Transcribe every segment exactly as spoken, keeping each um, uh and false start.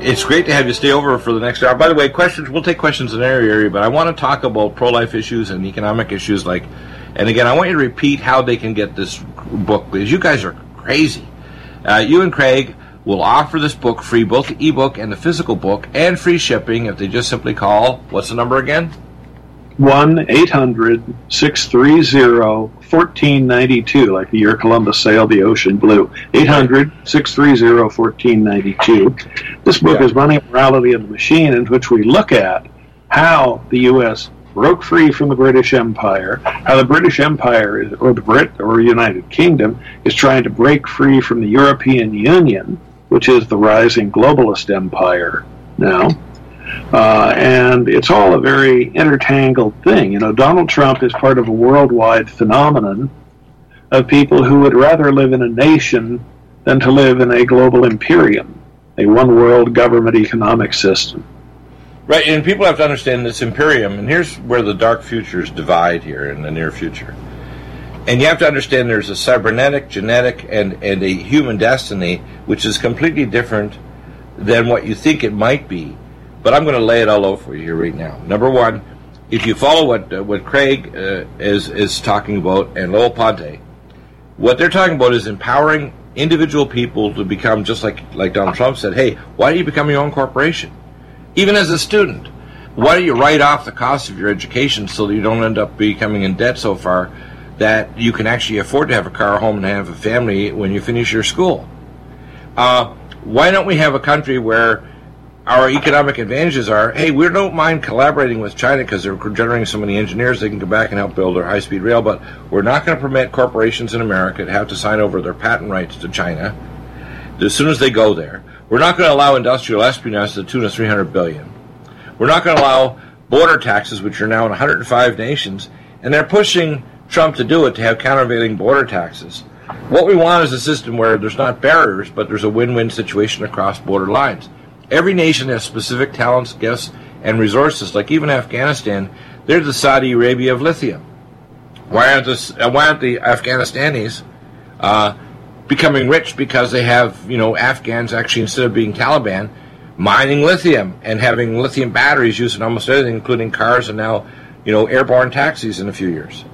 it's great to have you stay over for the next hour. By the way, questions, we'll take questions in every area, but I want to talk about pro-life issues and economic issues. Like, and again, I want you to repeat how they can get this book, because you guys are crazy. Uh, you and Craig will offer this book free, both the ebook and the physical book, and free shipping if they just simply call, what's the number again? one eight hundred six three zero one four nine two, like the year Columbus sailed the ocean blue. eight hundred six three zero one four nine two. This book Yeah. is Money, Morality, and the Machine, in which we look at how the U S broke free from the British Empire, how the British Empire, is, or the Brit, or United Kingdom, is trying to break free from the European Union, which is the rising globalist empire now. Uh, and it's all a very intertangled thing. You know, Donald Trump is part of a worldwide phenomenon of people who would rather live in a nation than to live in a global imperium, a one-world government economic system. Right, and people have to understand this imperium, and here's where the dark futures divide here in the near future. And you have to understand there's a cybernetic, genetic, and, and a human destiny, which is completely different than what you think it might be. But I'm going to lay it all out for you here right now. Number one, if you follow what uh, what Craig uh, is is talking about and Lowell Ponte, what they're talking about is empowering individual people to become just like, like Donald Trump said, hey, why don't you become your own corporation? Even as a student, why don't you write off the cost of your education so that you don't end up becoming in debt so far that you can actually afford to have a car, a home, and have a family when you finish your school? Uh, why don't we have a country where our economic advantages are, hey, we don't mind collaborating with China because they're generating so many engineers they can go back and help build their high-speed rail, but we're not going to permit corporations in America to have to sign over their patent rights to China as soon as they go there. We're not going to allow industrial espionage to the tune of three hundred billion dollars. We're not going to allow border taxes, which are now in one hundred five nations, and they're pushing Trump to do it, to have countervailing border taxes. What we want is a system where there's not barriers, but there's a win-win situation across border lines. Every nation has specific talents, gifts, and resources. Like even Afghanistan, they're the Saudi Arabia of lithium. Why aren't, this, uh, why aren't the Afghanistanis uh, becoming rich because they have, you know, Afghans actually, instead of being Taliban, mining lithium and having lithium batteries used in almost everything, including cars and now, you know, airborne taxis in a few years?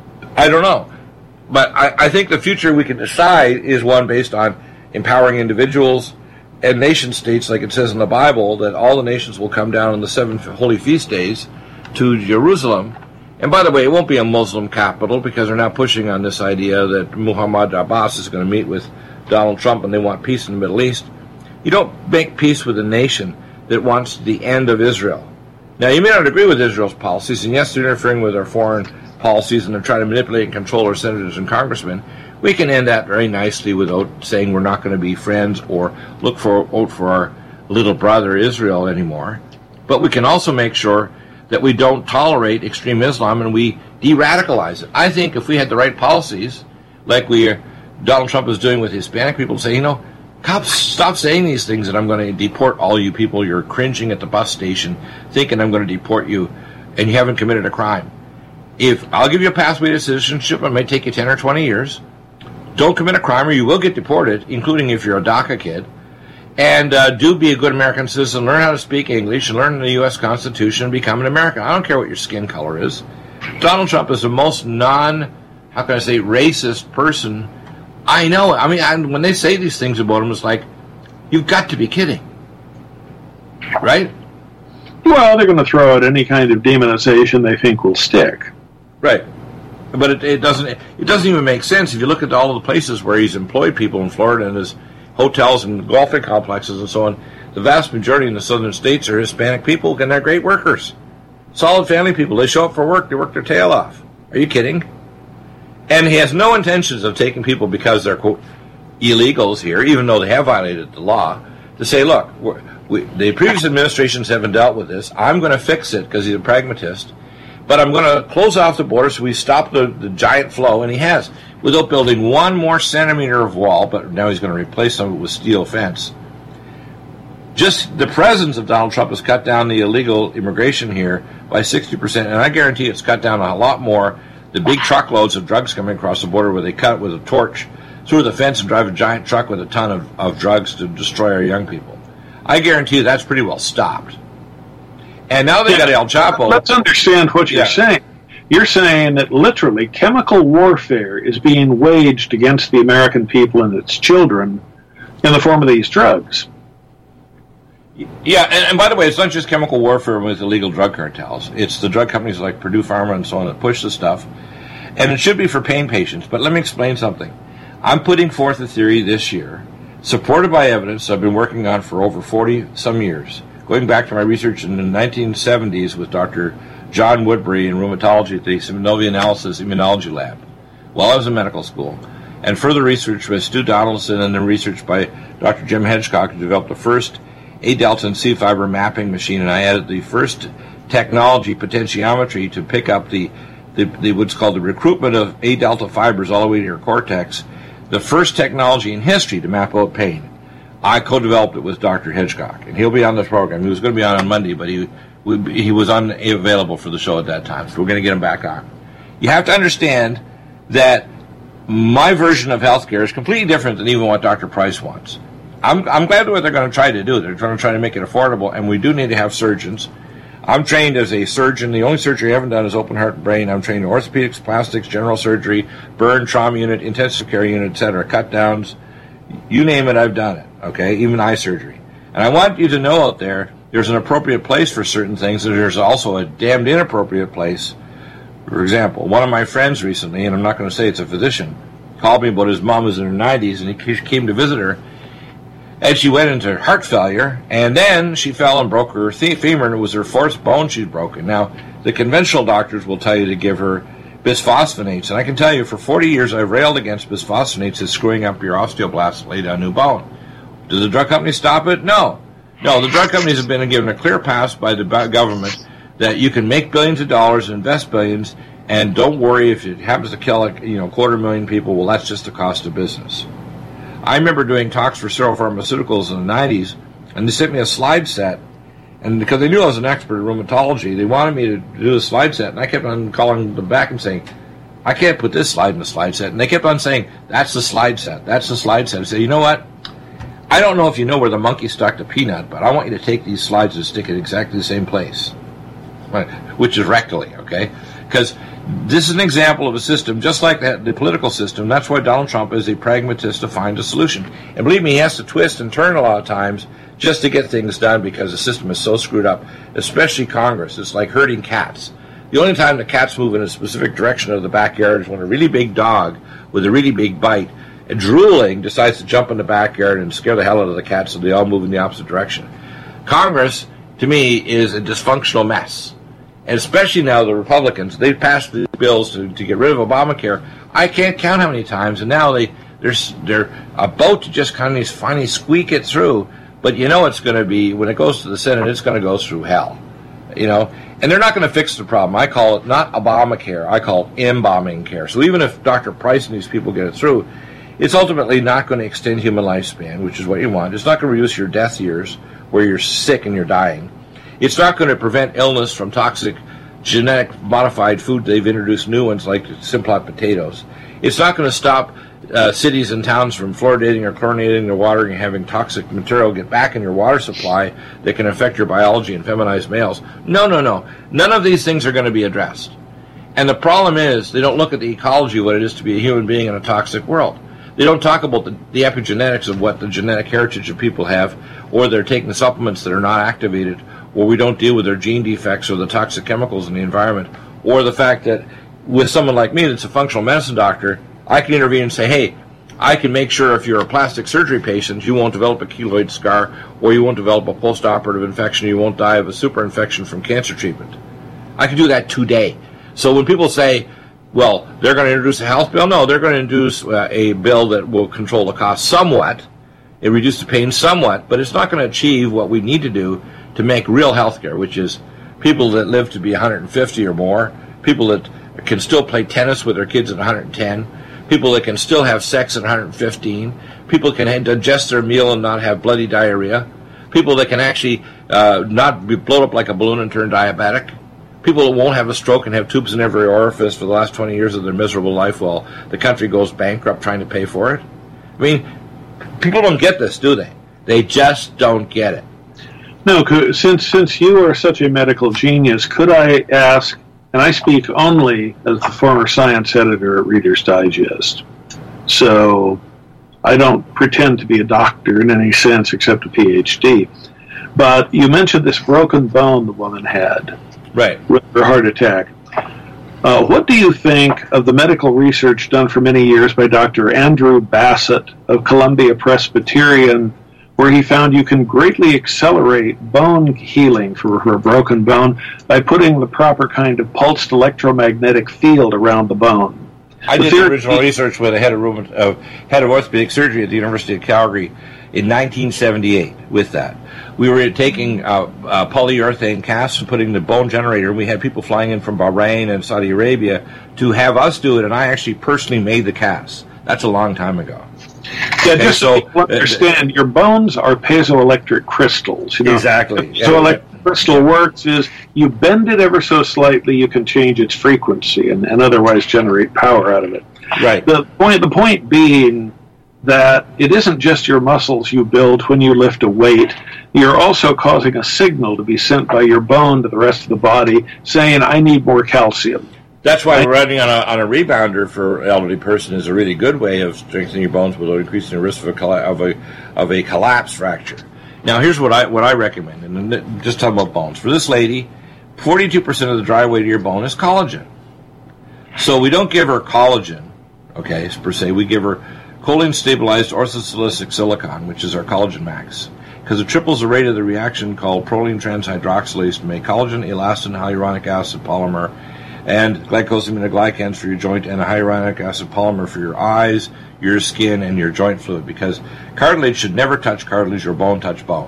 I don't know. But I, I think the future we can decide is one based on empowering individuals and nation states, like it says in the Bible, that all the nations will come down on the seven holy feast days to Jerusalem. And by the way, it won't be a Muslim capital because they're now pushing on this idea that Muhammad Abbas is going to meet with Donald Trump and they want peace in the Middle East. You don't make peace with a nation that wants the end of Israel. Now, you may not agree with Israel's policies, and yes, they're interfering with our foreign policies and they're trying to manipulate and control our senators and congressmen. We can end that very nicely without saying we're not going to be friends or look for vote for our little brother Israel anymore. But we can also make sure that we don't tolerate extreme Islam and we de-radicalize it. I think if we had the right policies, like we are, Donald Trump is doing with Hispanic people, say, you know, cops, stop saying these things that I'm going to deport all you people. You're cringing at the bus station thinking I'm going to deport you and you haven't committed a crime. If I'll give you a pathway to citizenship, it may take you ten or twenty years. Don't commit a crime or you will get deported, including if you're a DACA kid. And uh, do be a good American citizen. Learn how to speak English and learn the U S Constitution and become an American. I don't care what your skin color is. Donald Trump is the most non, how can I say, racist person I know. I mean, I, when they say these things about him, it's like, you've got to be kidding. Right? Well, they're going to throw out any kind of demonization they think will stick. Right. But it, it doesn't it doesn't even make sense if you look at all of the places where he's employed people in Florida and his hotels and golfing complexes and so on. The vast majority in the southern states are Hispanic people and they're great workers. Solid family people. They show up for work. They work their tail off. Are you kidding? And he has no intentions of taking people because they're, quote, illegals here, even though they have violated the law, to say, look, we're, we, the previous administrations haven't dealt with this. I'm going to fix it because he's a pragmatist. But I'm going to close off the border so we stop the, the giant flow, and he has, without building one more centimeter of wall, but now he's going to replace some of it with steel fence. Just the presence of Donald Trump has cut down the illegal immigration here by sixty percent, and I guarantee it's cut down a lot more the big truckloads of drugs coming across the border where they cut with a torch through the fence and drive a giant truck with a ton of, of drugs to destroy our young people. I guarantee you that's pretty well stopped. And now they've yeah. got El Chapo. Let's understand what you're yeah. saying. You're saying that literally chemical warfare is being waged against the American people and its children in the form of these drugs. Yeah, and, and by the way, it's not just chemical warfare with illegal drug cartels. It's the drug companies like Purdue Pharma and so on that push the stuff. And it should be for pain patients. But let me explain something. I'm putting forth a theory this year, supported by evidence I've been working on for over forty-some years, going back to my research in the nineteen seventies with Doctor John Woodbury in rheumatology at the Synovia Analysis Immunology Lab while I was in medical school, and further research by Stu Donaldson and then research by Doctor Jim Hedgecock, who developed the first A-delta and C-fiber mapping machine, and I added the first technology, potentiometry, to pick up the, the, the what's called the recruitment of A-delta fibers all the way to your cortex, the first technology in history to map out pain. I co-developed it with Doctor Hedgecock, and he'll be on this program. He was going to be on on Monday, but he he was unavailable for the show at that time, so we're going to get him back on. You have to understand that my version of healthcare is completely different than even what Doctor Price wants. I'm, I'm glad what they're going to try to do. They're trying to try to make it affordable, and we do need to have surgeons. I'm trained as a surgeon. The only surgery I haven't done is open heart and brain. I'm trained in orthopedics, plastics, general surgery, burn, trauma unit, intensive care unit, et cetera, cut downs. You name it, I've done it, okay, even eye surgery. And I want you to know out there, there's an appropriate place for certain things, and there's also a damned inappropriate place. For example, one of my friends recently, and I'm not going to say it's a physician, called me about his mom was in her nineties, and he came to visit her, and she went into heart failure, and then she fell and broke her femur, and it was her fourth bone she'd broken. Now, the conventional doctors will tell you to give her bisphosphonates, and I can tell you for forty years I've railed against bisphosphonates as screwing up your osteoblasts to lay down new bone. Did the drug companies stop it? No. No, the drug companies have been given a clear pass by the government that you can make billions of dollars, invest billions, and don't worry if it happens to kill a you know quarter million people, well, that's just the cost of business. I remember doing talks for Serum Pharmaceuticals in the nineties, and they sent me a slide set, and because they knew I was an expert in rheumatology, they wanted me to do a slide set, and I kept on calling them back and saying, I can't put this slide in the slide set. And they kept on saying, that's the slide set, that's the slide set. I said, you know what? I don't know if you know where the monkey stuck the peanut, but I want you to take these slides and stick it exactly the same place, which is rectally, okay? Because this is an example of a system just like that, the political system. That's why Donald Trump is a pragmatist to find a solution. And believe me, he has to twist and turn a lot of times just to get things done because the system is so screwed up, especially Congress. It's like herding cats. The only time the cats move in a specific direction of the backyard is when a really big dog with a really big bite and drooling decides to jump in the backyard and scare the hell out of the cats so they all move in the opposite direction. Congress, to me, is a dysfunctional mess. And especially now the Republicans, they've passed these bills to, to get rid of Obamacare. I can't count how many times, and now they, they're, they're about to just kind of finally squeak it through. But you know it's going to be, when it goes to the Senate, it's going to go through hell. You know, and they're not going to fix the problem. I call it not Obamacare, I call it embalming care. So even if Doctor Price and these people get it through, it's ultimately not going to extend human lifespan, which is what you want. It's not going to reduce your death years where you're sick and you're dying. It's not going to prevent illness from toxic genetic modified food. They've introduced new ones like Simplot potatoes. It's not going to stop uh, cities and towns from fluoridating or chlorinating their water and having toxic material get back in your water supply that can affect your biology and feminize males. No, no, no. None of these things are going to be addressed. And the problem is they don't look at the ecology of what it is to be a human being in a toxic world. They don't talk about the, the epigenetics of what the genetic heritage of people have, or they're taking supplements that are not activated, or we don't deal with their gene defects or the toxic chemicals in the environment, or the fact that with someone like me that's a functional medicine doctor, I can intervene and say, hey, I can make sure if you're a plastic surgery patient, you won't develop a keloid scar, or you won't develop a post-operative infection, you won't die of a super infection from cancer treatment. I can do that today. So when people say, well, they're going to introduce a health bill, no, they're going to introduce uh, a bill that will control the cost somewhat, it reduce the pain somewhat, but it's not going to achieve what we need to do to make real health care, which is people that live to be one hundred fifty or more, people that can still play tennis with their kids at one hundred ten, people that can still have sex at one hundred fifteen, people can digest their meal and not have bloody diarrhea, people that can actually uh, not be blown up like a balloon and turn diabetic, people that won't have a stroke and have tubes in every orifice for the last twenty years of their miserable life while the country goes bankrupt trying to pay for it. I mean, people don't get this, do they? They just don't get it. No, could, since since you are such a medical genius, could I ask, and I speak only as the former science editor at Reader's Digest, so I don't pretend to be a doctor in any sense except a P H D, but you mentioned this broken bone the woman had. Right. With her heart attack. Uh, what do you think of the medical research done for many years by Doctor Andrew Bassett of Columbia Presbyterian, where he found you can greatly accelerate bone healing for her broken bone by putting the proper kind of pulsed electromagnetic field around the bone? I the did the original research with a head of, rheumat- uh, head of orthopedic surgery at the University of Calgary in nineteen seventy-eight with that. We were taking uh, uh, polyurethane casts and putting the bone generator, and we had people flying in from Bahrain and Saudi Arabia to have us do it, and I actually personally made the casts. That's a long time ago. Yeah, okay, just so so you understand, uh, your bones are piezoelectric crystals. You know? Exactly. So yeah, electric yeah. crystal works is you bend it ever so slightly, you can change its frequency and, and otherwise generate power out of it. Right. The point, the point being that it isn't just your muscles you build when you lift a weight. You're also causing a signal to be sent by your bone to the rest of the body saying, I need more calcium. That's why running on a, on a rebounder for an elderly person is a really good way of strengthening your bones without increasing the risk of a, colla- of a, of a collapse fracture. Now, here's what I what I recommend, and just talking about bones. For this lady, forty-two percent of the dry weight of your bone is collagen. So we don't give her collagen, okay, per se. We give her choline-stabilized orthosilicic silicon, which is our collagen max, because it triples the rate of the reaction called proline transhydroxylase to make collagen, elastin, hyaluronic acid polymer, and glycosaminoglycans for your joint, and a hyaluronic acid polymer for your eyes, your skin, and your joint fluid, because cartilage should never touch cartilage or bone touch bone.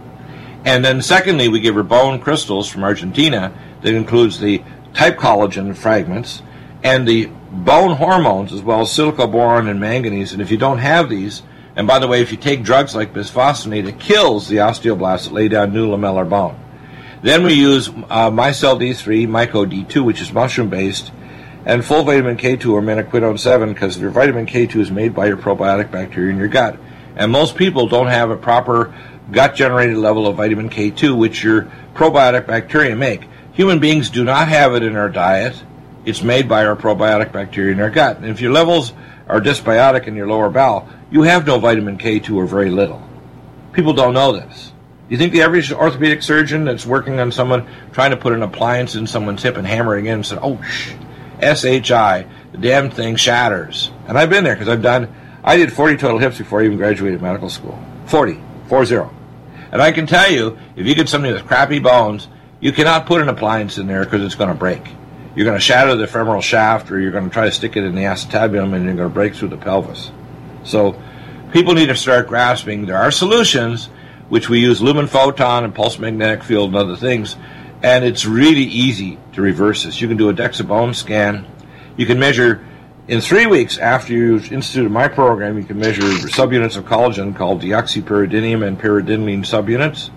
And then secondly, we give her bone crystals from Argentina that includes the type collagen fragments and the bone hormones, as well as silicoboron and manganese. And if you don't have these, and by the way, if you take drugs like bisphosphonate, it kills the osteoblasts that lay down new lamellar bone. Then we use uh, Micelle D three, Myco D two, which is mushroom-based, and full vitamin K two or menaquinone seven, because your vitamin K two is made by your probiotic bacteria in your gut. And most people don't have a proper gut-generated level of vitamin K two, which your probiotic bacteria make. Human beings do not have it in our diet. It's made by our probiotic bacteria in our gut. And if your levels are dysbiotic in your lower bowel, you have no vitamin K two or very little. People don't know this. You think the average orthopedic surgeon that's working on someone trying to put an appliance in someone's hip and hammering in and said, oh, shh, S H I, the damn thing shatters. And I've been there because I've done, I did forty total hips before I even graduated medical school. forty, four zero. And I can tell you, if you get somebody with crappy bones, you cannot put an appliance in there because it's going to break. You're going to shatter the femoral shaft, or you're going to try to stick it in the acetabulum, and you're going to break through the pelvis. So people need to start grasping there are solutions, which we use lumen photon and pulse magnetic field and other things, and it's really easy to reverse this. You can do a DEXA bone scan. You can measure, in three weeks after you've instituted my program, you can measure subunits of collagen called deoxypyridinium and pyridinylene subunits.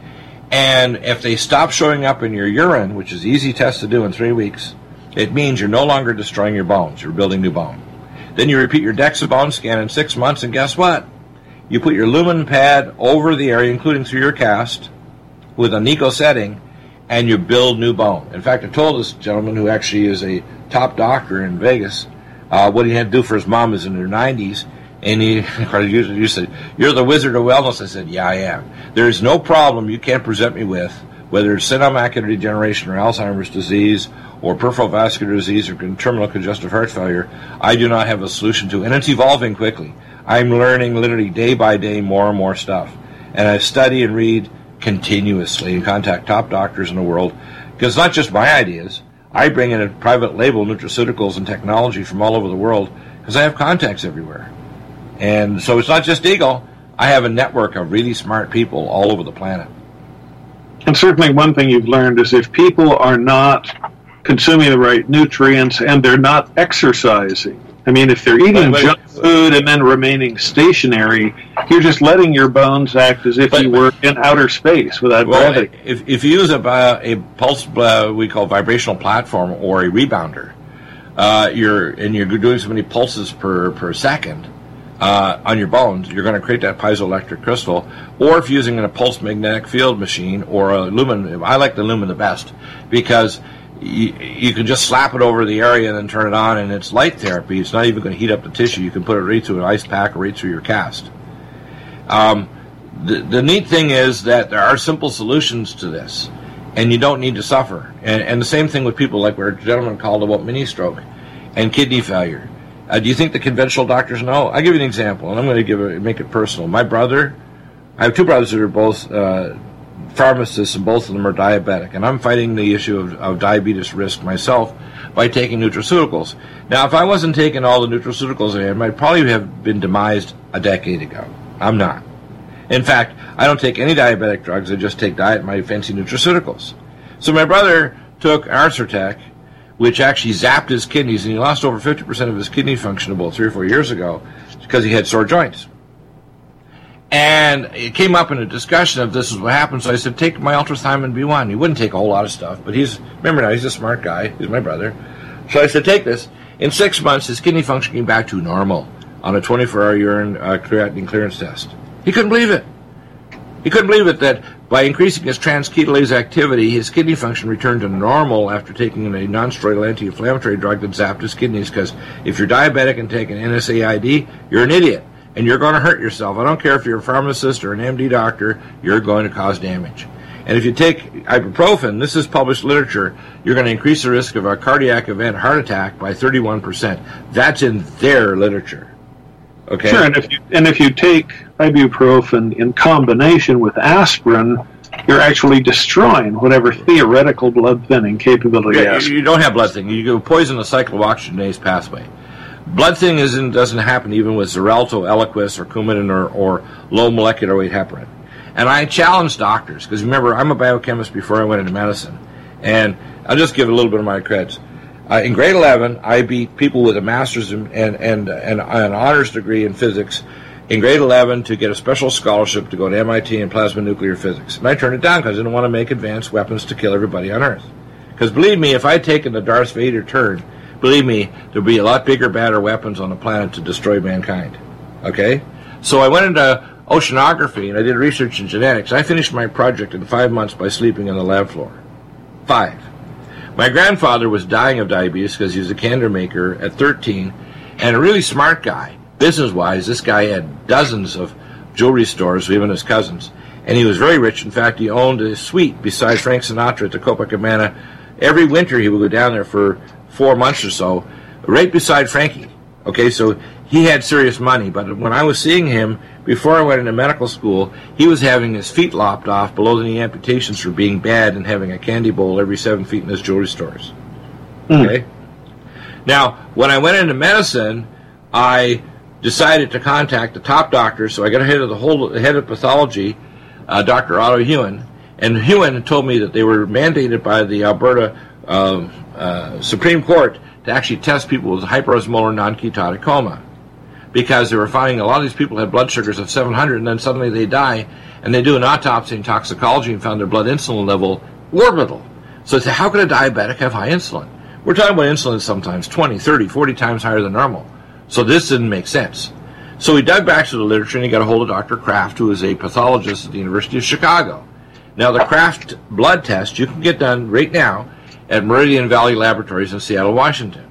And if they stop showing up in your urine, which is an easy test to do in three weeks, it means you're no longer destroying your bones. You're building new bone. Then you repeat your DEXA bone scan in six months, and guess what? You put your lumen pad over the area, including through your cast, with a NICO setting, and you build new bone. In fact, I told this gentleman, who actually is a top doctor in Vegas, uh, what he had to do for his mom is in her nineties, and he you said, you're the wizard of wellness. I said, yeah, I am. There is no problem you can't present me with, whether it's senile macular degeneration or Alzheimer's disease or peripheral vascular disease or terminal congestive heart failure, I do not have a solution to. And it's evolving quickly. I'm learning literally day by day more and more stuff. And I study and read continuously and contact top doctors in the world, because it's not just my ideas. I bring in a private label nutraceuticals and technology from all over the world because I have contacts everywhere. And so it's not just Eagle. I have a network of really smart people all over the planet. And certainly one thing you've learned is if people are not consuming the right nutrients and they're not exercising, I mean, if they're eating but, but, junk food and then remaining stationary, you're just letting your bones act as if but, you were in outer space without well, gravity. If, if you use a, a pulse, uh, we call vibrational platform, or a rebounder, uh, you're and you're doing so many pulses per, per second, uh, on your bones, you're going to create that piezoelectric crystal. Or if you're using a pulsed magnetic field machine or a lumen, I like the lumen the best because you, you can just slap it over the area and then turn it on, and it's light therapy. It's not even going to heat up the tissue. You can put it right through an ice pack or right through your cast. Um, the, the neat thing is that there are simple solutions to this, and you don't need to suffer. And, and the same thing with people like our gentleman called about mini stroke and kidney failure. Uh, do you think the conventional doctors know? I'll give you an example, and I'm going to give it, make it personal. My brother, I have two brothers that are both uh, pharmacists, and both of them are diabetic, and I'm fighting the issue of, of diabetes risk myself by taking nutraceuticals. Now, if I wasn't taking all the nutraceuticals I had, I'd probably have been demised a decade ago. I'm not. In fact, I don't take any diabetic drugs. I just take diet, my fancy nutraceuticals. So my brother took Arcertec, which actually zapped his kidneys, and he lost over fifty percent of his kidney function about three or four years ago because he had sore joints. And it came up in a discussion of this is what happened, so I said, take my ultrathymine B one. He wouldn't take a whole lot of stuff, but he's, remember now, he's a smart guy. He's my brother. So I said, take this. In six months, his kidney function came back to normal on a twenty-four hour urine uh, creatinine clearance test. He couldn't believe it. He couldn't believe it that by increasing his transketolase activity, his kidney function returned to normal after taking a non-steroidal anti-inflammatory drug that zapped his kidneys, because if you're diabetic and take an N S A I D, you're an idiot, and you're going to hurt yourself. I don't care if you're a pharmacist or an M D doctor, you're going to cause damage. And if you take ibuprofen, this is published literature, you're going to increase the risk of a cardiac event, heart attack, by thirty-one percent. That's in their literature. Okay. Sure, and if you and if you take ibuprofen in combination with aspirin, you're actually destroying whatever theoretical blood thinning capability. Yeah, you don't have blood thinning. You poison the cyclooxygenase pathway. Blood thinning isn't, doesn't happen even with Xarelto, Eliquis, or Coumadin, or, or low molecular weight heparin. And I challenge doctors, because remember, I'm a biochemist before I went into medicine, and I'll just give a little bit of my creds. Uh, in grade eleven, I beat people with a master's in, and, and, and an honors degree in physics in grade eleven to get a special scholarship to go to M I T in plasma nuclear physics. And I turned it down because I didn't want to make advanced weapons to kill everybody on Earth. Because believe me, if I'd taken the Darth Vader turn, believe me, there'd be a lot bigger, badder weapons on the planet to destroy mankind. Okay? So I went into oceanography and I did research in genetics. I finished my project in five months by sleeping on the lab floor. Five. My grandfather was dying of diabetes because he was a candle maker at thirteen, and a really smart guy. Business-wise, this guy had dozens of jewelry stores, even his cousins, and he was very rich. In fact, he owned a suite beside Frank Sinatra at the Copacabana. Every winter he would go down there for four months or so, right beside Frankie. Okay, so he had serious money, but when I was seeing him, before I went into medical school, he was having his feet lopped off below the knee amputations for being bad and having a candy bowl every seven feet in his jewelry stores. Mm. Okay? Now, when I went into medicine, I decided to contact the top doctor, so I got ahead of the whole the head of pathology, uh, Doctor Otto Hewen, and Hewen told me that they were mandated by the Alberta uh, uh, Supreme Court to actually test people with hyperosmolar non-ketotic coma, because they were finding a lot of these people had blood sugars of seven hundred, and then suddenly they die, and they do an autopsy and toxicology and found their blood insulin level orbital. So it's how could a diabetic have high insulin? We're talking about insulin sometimes twenty, thirty, forty times higher than normal. So this didn't make sense. So he dug back to the literature and he got a hold of Doctor Kraft, who is a pathologist at the University of Chicago. Now, the Kraft blood test you can get done right now at Meridian Valley Laboratories in Seattle, Washington.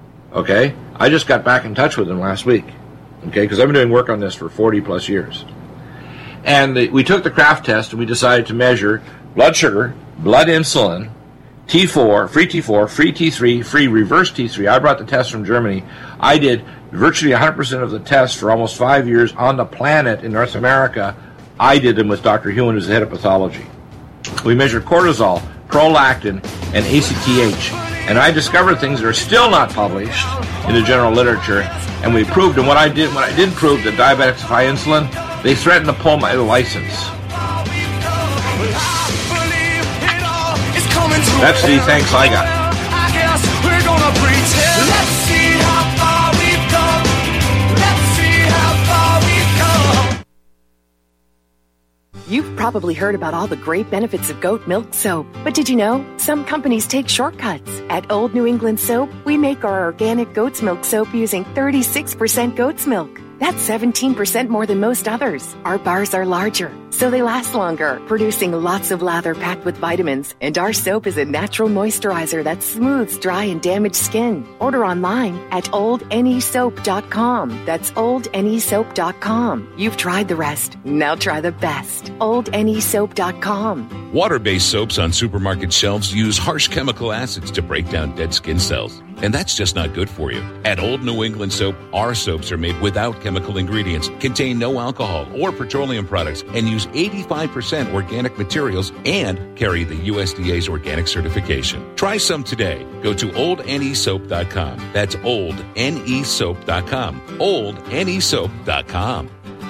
Okay? I just got back in touch with him last week. Okay? Because I've been doing work on this for forty plus years. And the, we took the Kraft test and we decided to measure blood sugar, blood insulin, T four, free T four, free T three, free reverse T three. I brought the test from Germany. I did virtually one hundred percent of the tests for almost five years on the planet in North America. I did them with Doctor Hewen, who's the head of pathology. We measured cortisol, prolactin, and A C T H. And I discovered things that are still not published in the general literature. And we proved, and what I did, when I did prove that diabetics have high insulin, they threatened to pull my license. That's the thanks I got. I guess we're gonna pretend. Let's see how far we've come. Let's see how far we've come. You've probably heard about all the great benefits of goat milk soap. But did you know some companies take shortcuts? At Old New England Soap, we make our organic goat's milk soap using thirty-six percent goat's milk. That's seventeen percent more than most others. Our bars are larger, so they last longer, producing lots of lather packed with vitamins. And our soap is a natural moisturizer that smooths dry and damaged skin. Order online at old ne soap dot com. That's old ne soap dot com. You've tried the rest. Now try the best. old ne soap dot com. Water-based soaps on supermarket shelves use harsh chemical acids to break down dead skin cells. And that's just not good for you. At Old New England Soap, our soaps are made without chemical ingredients, contain no alcohol or petroleum products, and use eighty-five percent organic materials and carry the U S D A's organic certification. Try some today. Go to old ne soap dot com. That's old ne soap dot com. old ne soap dot com.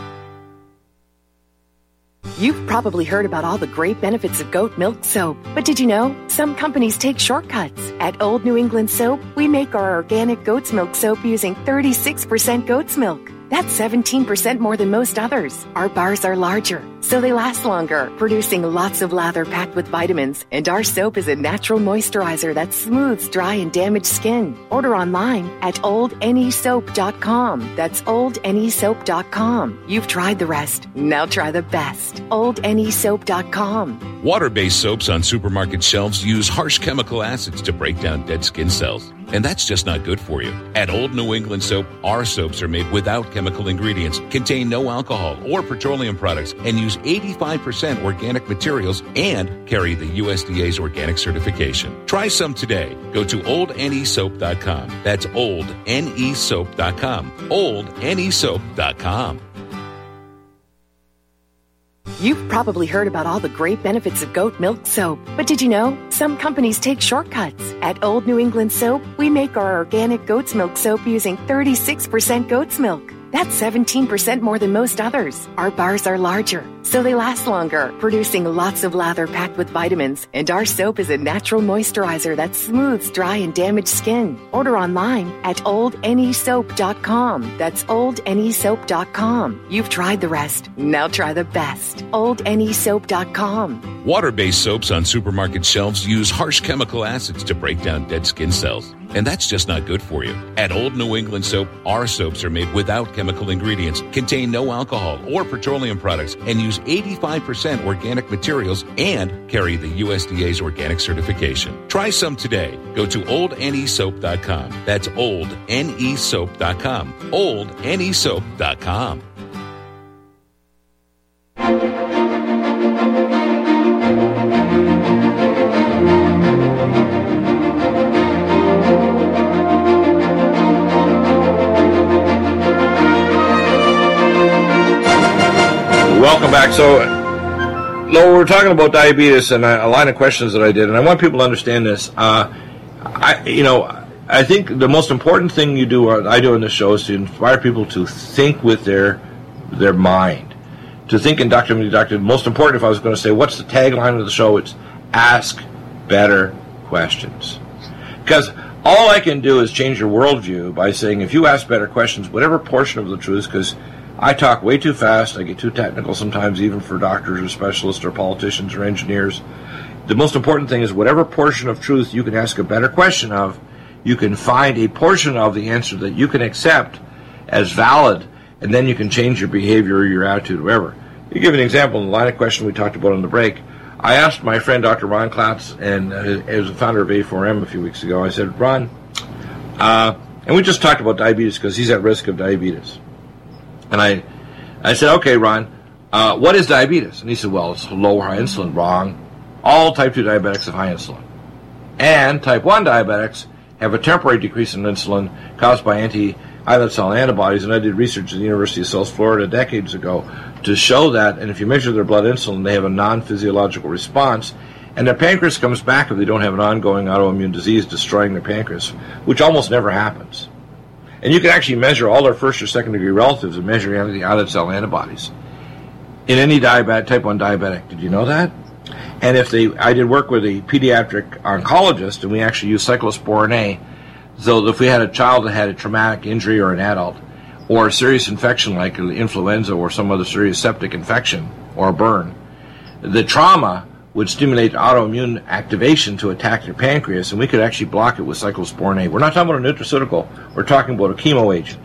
You've probably heard about all the great benefits of goat milk soap, but did you know some companies take shortcuts? At Old New England Soap, we make our organic goat's milk soap using thirty-six percent goat's milk. That's seventeen percent more than most others. Our bars are larger, so they last longer, producing lots of lather packed with vitamins. And our soap is a natural moisturizer that smooths dry and damaged skin. Order online at old ne soap dot com. That's old ne soap dot com. You've tried the rest. Now try the best. old ne soap dot com. Water-based soaps on supermarket shelves use harsh chemical acids to break down dead skin cells. And that's just not good for you. At Old New England Soap, our soaps are made without chemical ingredients, contain no alcohol or petroleum products, and use eighty-five percent organic materials and carry the U S D A's organic certification. Try some today. Go to old ne soap dot com. That's old ne soap dot com. old ne soap dot com. You've probably heard about all the great benefits of goat milk soap, but did you know some companies take shortcuts? At Old New England Soap, we make our organic goat's milk soap using thirty-six percent goat's milk. That's seventeen percent more than most others. Our bars are larger, so they last longer, producing lots of lather packed with vitamins. And our soap is a natural moisturizer that smooths dry and damaged skin. Order online at old ne soap dot com. That's old ne soap dot com. You've tried the rest. Now try the best. old ne soap dot com. Water-based soaps on supermarket shelves use harsh chemical acids to break down dead skin cells. And that's just not good for you. At Old New England Soap, our soaps are made without chemical ingredients, contain no alcohol or petroleum products, and use eighty-five percent organic materials and carry the U S D A's organic certification. Try some today. Go to old ne soap dot com. That's old ne soap dot com. old ne soap dot com. Welcome back. So, Lo, we're talking about diabetes and a line of questions that I did, and I want people to understand this. Uh, I, you know, I think the most important thing you do, or I do on this show, is to inspire people to think with their their mind, to think inductively, deductively. Most important, if I was going to say, what's the tagline of the show? It's ask better questions, because all I can do is change your worldview by saying, if you ask better questions, whatever portion of the truth, because I talk way too fast, I get too technical sometimes, even for doctors or specialists or politicians or engineers. The most important thing is whatever portion of truth you can ask a better question of, you can find a portion of the answer that you can accept as valid, and then you can change your behavior or your attitude, or whatever. To give an example, in the line of question we talked about on the break, I asked my friend Doctor Ron Klatz, and uh, he was the founder of A four M a few weeks ago, I said, Ron, uh, and we just talked about diabetes because he's at risk of diabetes. And I I said, okay, Ron, uh, what is diabetes? And he said, well, it's low or high insulin. Wrong. All type two diabetics have high insulin. And type one diabetics have a temporary decrease in insulin caused by anti-islet cell antibodies. And I did research at the University of South Florida decades ago to show that, and if you measure their blood insulin, they have a non-physiological response. And their pancreas comes back if they don't have an ongoing autoimmune disease destroying their pancreas, which almost never happens. And you can actually measure all their first or second degree relatives and measure anti-islet cell antibodies in any diabetic, type one diabetic. Did you know that? And if they, I did work with a pediatric oncologist, and we actually used cyclosporin A. So if we had a child that had a traumatic injury, or an adult, or a serious infection like influenza or some other serious septic infection or a burn, the trauma would stimulate autoimmune activation to attack your pancreas, and we could actually block it with cyclosporin A. We're not talking about a nutraceutical. We're talking about a chemo agent.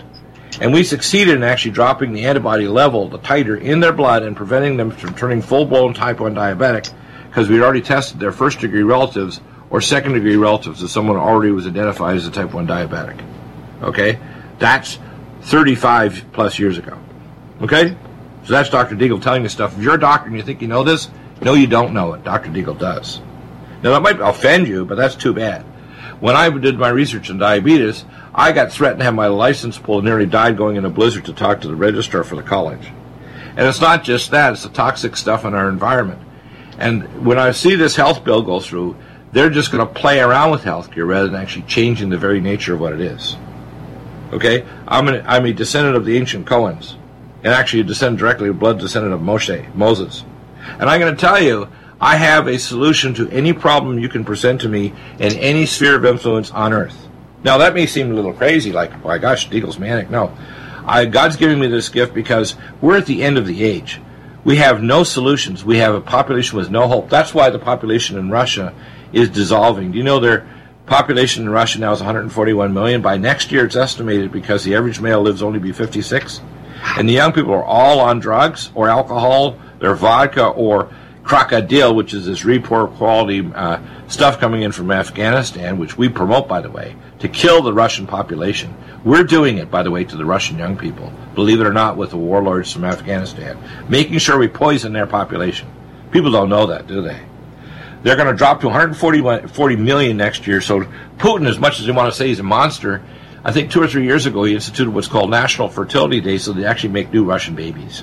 And we succeeded in actually dropping the antibody level, the titer, in their blood and preventing them from turning full-blown type one diabetic because we'd already tested their first-degree relatives or second-degree relatives if someone already was identified as a type one diabetic. Okay? That's thirty-five plus years ago. Okay? So that's Doctor Deagle telling you stuff. If you're a doctor and you think you know this, no, you don't know it. Doctor Deagle does. Now, that might offend you, but that's too bad. When I did my research on diabetes, I got threatened to have my license pulled and nearly died going in a blizzard to talk to the registrar for the college. And it's not just that, it's the toxic stuff in our environment. And when I see this health bill go through, they're just going to play around with healthcare rather than actually changing the very nature of what it is. Okay? I'm, an, I'm a descendant of the ancient Cohens, and actually a descendant directly, a blood descendant of Moshe, Moses. And I'm going to tell you, I have a solution to any problem you can present to me in any sphere of influence on earth. Now, that may seem a little crazy, like, my gosh, Deagle's manic. No. I, God's giving me this gift because we're at the end of the age. We have no solutions. We have a population with no hope. That's why the population in Russia is dissolving. Do you know their population in Russia now is one hundred forty-one million? By next year, it's estimated, because the average male lives only to be fifty-six. And the young people are all on drugs or alcohol, they're vodka or crocodile, which is this really poor quality uh, stuff coming in from Afghanistan, which we promote, by the way, to kill the Russian population. We're doing it, by the way, to the Russian young people, believe it or not, with the warlords from Afghanistan, making sure we poison their population. People don't know that, do they? They're going to drop to one hundred forty million next year, so Putin, as much as they want to say he's a monster, I think two or three years ago he instituted what's called National Fertility Day, so they actually make new Russian babies.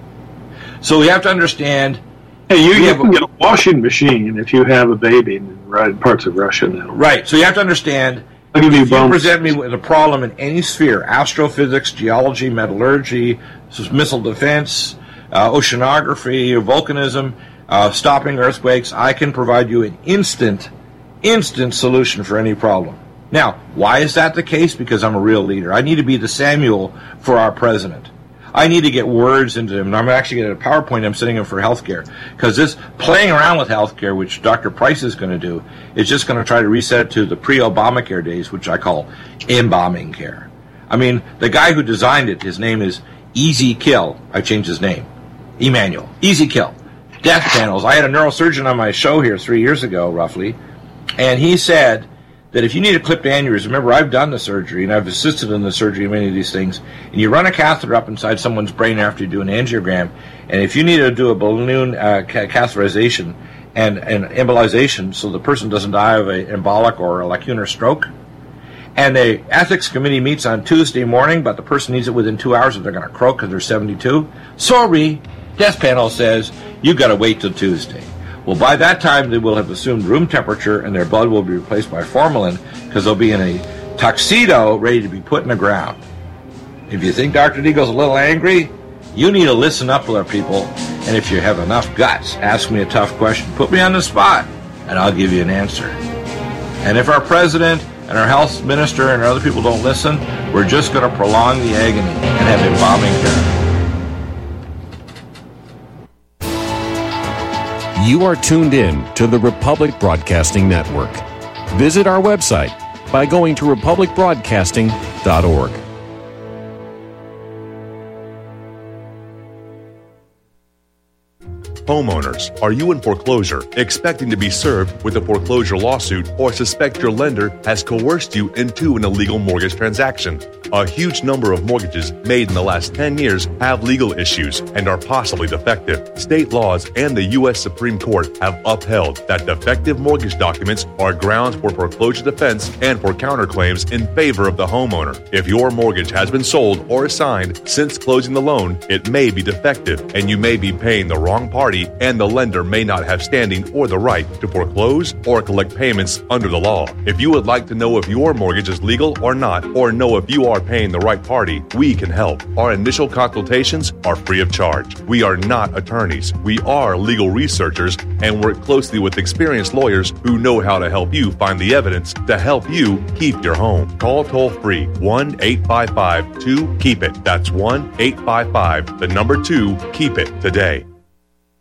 So we have to understand... Hey, you, you can a, get a washing machine if you have a baby in right, parts of Russia now. Right, so you have to understand, if you, you present me with a problem in any sphere, astrophysics, geology, metallurgy, missile defense, uh, oceanography, volcanism, uh, stopping earthquakes, I can provide you an instant, instant solution for any problem. Now, why is that the case? Because I'm a real leader. I need to be the Samuel for our president. I need to get words into him, and I'm actually getting a PowerPoint I'm sending him for healthcare, because this playing around with healthcare, which Doctor Price is going to do, is just going to try to reset it to the pre-Obamacare days, which I call embalming care. I mean, the guy who designed it, his name is Easy Kill. I changed his name. Emmanuel. Easy Kill. Death panels. I had a neurosurgeon on my show here three years ago, roughly, and he said that if you need a clipped aneurysm, remember, I've done the surgery, and I've assisted in the surgery of many of these things, and you run a catheter up inside someone's brain after you do an angiogram, and if you need to do a balloon uh, catheterization and, and embolization so the person doesn't die of an embolic or a lacunar stroke, and the ethics committee meets on Tuesday morning, but the person needs it within two hours or they're going to croak because they're seventy-two, sorry, death panel says you've got to wait till Tuesday. Well, by that time, they will have assumed room temperature, and their blood will be replaced by formalin, because they'll be in a tuxedo ready to be put in the ground. If you think Doctor Deagle's a little angry, you need to listen up, little people, and if you have enough guts, ask me a tough question. Put me on the spot, and I'll give you an answer. And if our president and our health minister and other people don't listen, we're just going to prolong the agony and have embalming care. You are tuned in to the Republic Broadcasting Network. Visit our website by going to republic broadcasting dot org. Homeowners, are you in foreclosure, expecting to be served with a foreclosure lawsuit, or suspect your lender has coerced you into an illegal mortgage transaction? A huge number of mortgages made in the last ten years have legal issues and are possibly defective. State laws and the U S Supreme Court have upheld that defective mortgage documents are grounds for foreclosure defense and for counterclaims in favor of the homeowner. If your mortgage has been sold or assigned since closing the loan, it may be defective and you may be paying the wrong party, and the lender may not have standing or the right to foreclose or collect payments under the law. If you would like to know if your mortgage is legal or not, or know if you are paying the right party, we can help. Our initial consultations are free of charge. We are not attorneys. We are legal researchers and work closely with experienced lawyers who know how to help you find the evidence to help you keep your home. Call toll-free one eight five five two keep it. That's one eight five five, the number two, keep it today.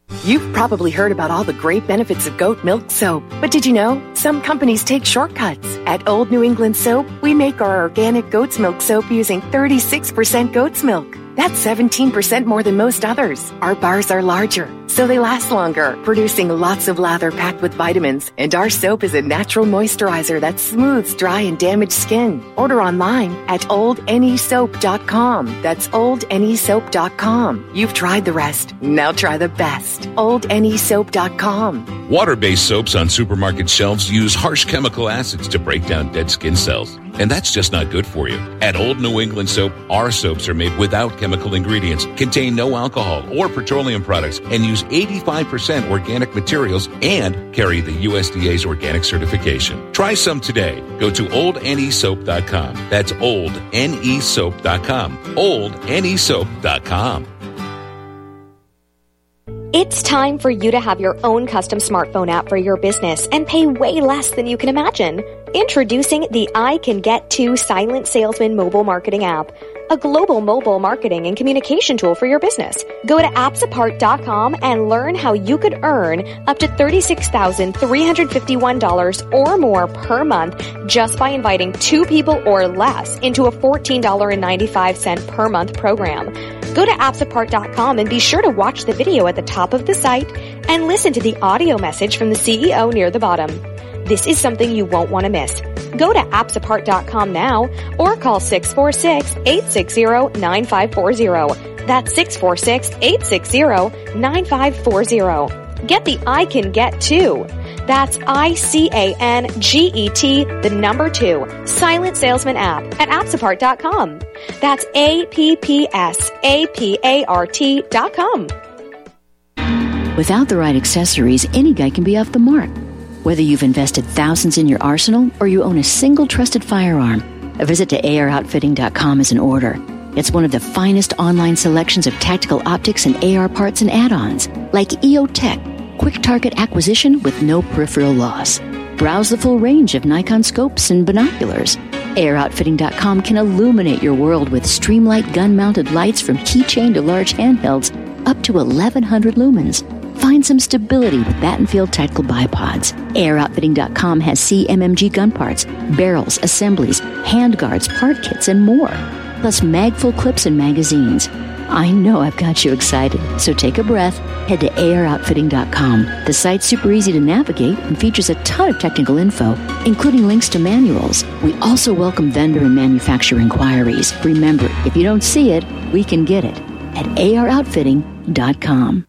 You've probably heard about all the great benefits of goat milk soap, but did you know some companies take shortcuts? At Old New England Soap, we make our organic goat's milk soap using thirty-six percent goat's milk. That's seventeen percent more than most others. Our bars are larger, so they last longer, producing lots of lather packed with vitamins. And our soap is a natural moisturizer that smooths dry and damaged skin. Order online at old n e soap dot com. That's old n e soap dot com. You've tried the rest. Now try the best. old n e soap dot com. Water-based soaps on supermarket shelves use harsh chemical acids to break down dead skin cells. And that's just not good for you. At Old New England Soap, our soaps are made without chemical ingredients, contain no alcohol or petroleum products, and use eighty-five percent organic materials and carry the U S D A's organic certification. Try some today. Go to old n e soap dot com. That's old n e soap dot com. old n e soap dot com. It's time for you to have your own custom smartphone app for your business and pay way less than you can imagine. Introducing the I Can Get To Silent Salesman mobile marketing app, a global mobile marketing and communication tool for your business. Go to apps apart dot com and learn how you could earn up to thirty-six thousand three hundred fifty-one dollars or more per month just by inviting two people or less into a fourteen dollars and ninety-five cents per month program. Go to apps apart dot com and be sure to watch the video at the top of the site and listen to the audio message from the C E O near the bottom. This is something you won't want to miss. Go to apps apart dot com now or call six four six, eight six zero, nine five four zero. That's six four six, eight six zero, nine five four zero. Get the I Can Get To. That's I C A N G E T, the number two, Silent Salesman app at apps apart dot com. That's A P P S A P A R T dot com. Without the right accessories, any guy can be off the mark. Whether you've invested thousands in your arsenal or you own a single trusted firearm, a visit to A R outfitting dot com is in order. It's one of the finest online selections of tactical optics and A R parts and add-ons, like E O Tech, quick target acquisition with no peripheral loss. Browse the full range of Nikon scopes and binoculars. A R outfitting dot com can illuminate your world with Streamlight gun-mounted lights from keychain to large handhelds up to eleven hundred lumens. Find some stability with Battenfield Tactical Bipods. A R outfitting dot com has C M M G gun parts, barrels, assemblies, handguards, part kits, and more. Plus mag-full clips and magazines. I know I've got you excited, so take a breath. Head to A R outfitting dot com. The site's super easy to navigate and features a ton of technical info, including links to manuals. We also welcome vendor and manufacturer inquiries. Remember, if you don't see it, we can get it at A R outfitting dot com.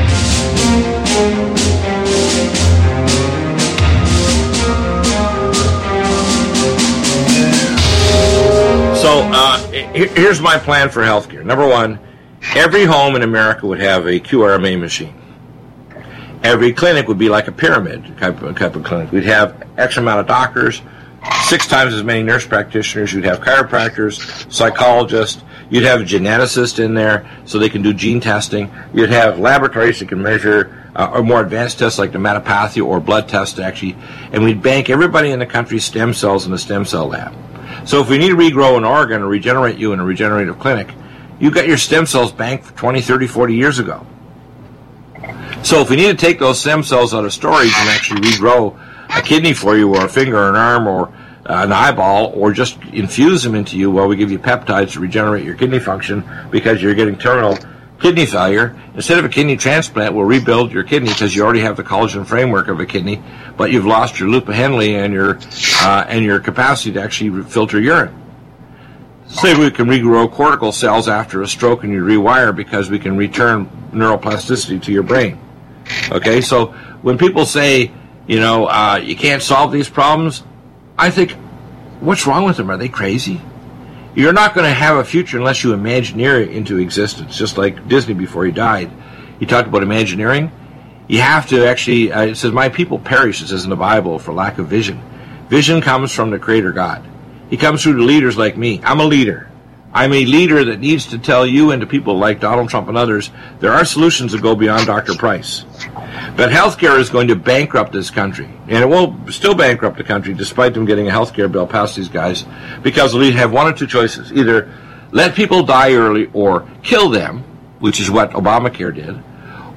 So uh, here's my plan for healthcare. Number one, every home in America would have a Q R M A machine. Every clinic would be like a pyramid type of, type of clinic. We'd have X amount of doctors, six times as many nurse practitioners. You'd have chiropractors, psychologists. You'd have a geneticist in there so they can do gene testing. You'd have laboratories that can measure uh, or more advanced tests like the metapathia or blood tests actually. And we'd bank everybody in the country's stem cells in a stem cell lab. So if we need to regrow an organ or regenerate you in a regenerative clinic, you got your stem cells banked for twenty, thirty, forty years ago. So if we need to take those stem cells out of storage and actually regrow a kidney for you or a finger or an arm or uh, an eyeball or just infuse them into you while we give you peptides to regenerate your kidney function because you're getting terminal kidney failure, instead of a kidney transplant, we'll rebuild your kidney because you already have the collagen framework of a kidney, but you've lost your Lupa Henle and your uh, and your capacity to actually filter urine. Say we can regrow cortical cells after a stroke and you rewire because we can return neuroplasticity to your brain. Okay, so when people say, you know, uh, you can't solve these problems, I think, what's wrong with them? Are they crazy? You're not going to have a future unless you imagineer it into existence, just like Disney before he died. He talked about imagineering. You have to actually, uh, it says, my people perish, it says in the Bible, for lack of vision. Vision comes from the Creator God. He comes through to leaders like me. I'm a leader. I'm a leader that needs to tell you and to people like Donald Trump and others, there are solutions that go beyond Doctor Price. But healthcare is going to bankrupt this country. And it will still bankrupt the country despite them getting a healthcare bill past these guys, because they'll have one or two choices. Either let people die early or kill them, which is what Obamacare did,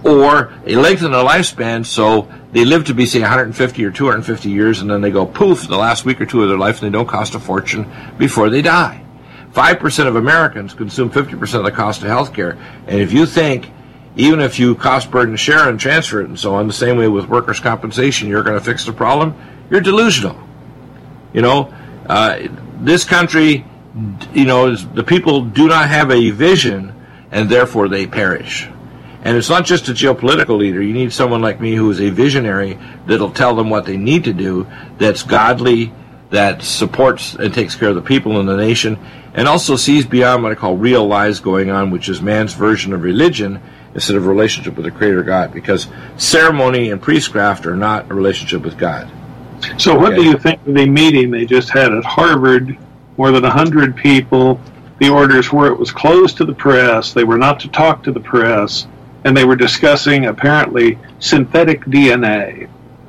or they lengthen their lifespan so they live to be, say, one hundred fifty or two hundred fifty years, and then they go poof the last week or two of their life, and they don't cost a fortune before they die. five percent of Americans consume fifty percent of the cost of health care. And if you think, even if you cost burden share and transfer it and so on, the same way with workers' compensation, you're going to fix the problem, you're delusional. You know, uh, this country, you know, is, the people do not have a vision, and therefore they perish. And it's not just a geopolitical leader. You need someone like me who is a visionary that'll tell them what they need to do, that's godly, that supports and takes care of the people in the nation, and also sees beyond what I call real lies going on, which is man's version of religion instead of a relationship with the Creator God, because ceremony and priestcraft are not a relationship with God. So what Okay. do you think of the meeting they just had at Harvard? More than one hundred people. The orders were it was closed to the press. They were not to talk to the press. And they were discussing, apparently, synthetic D N A.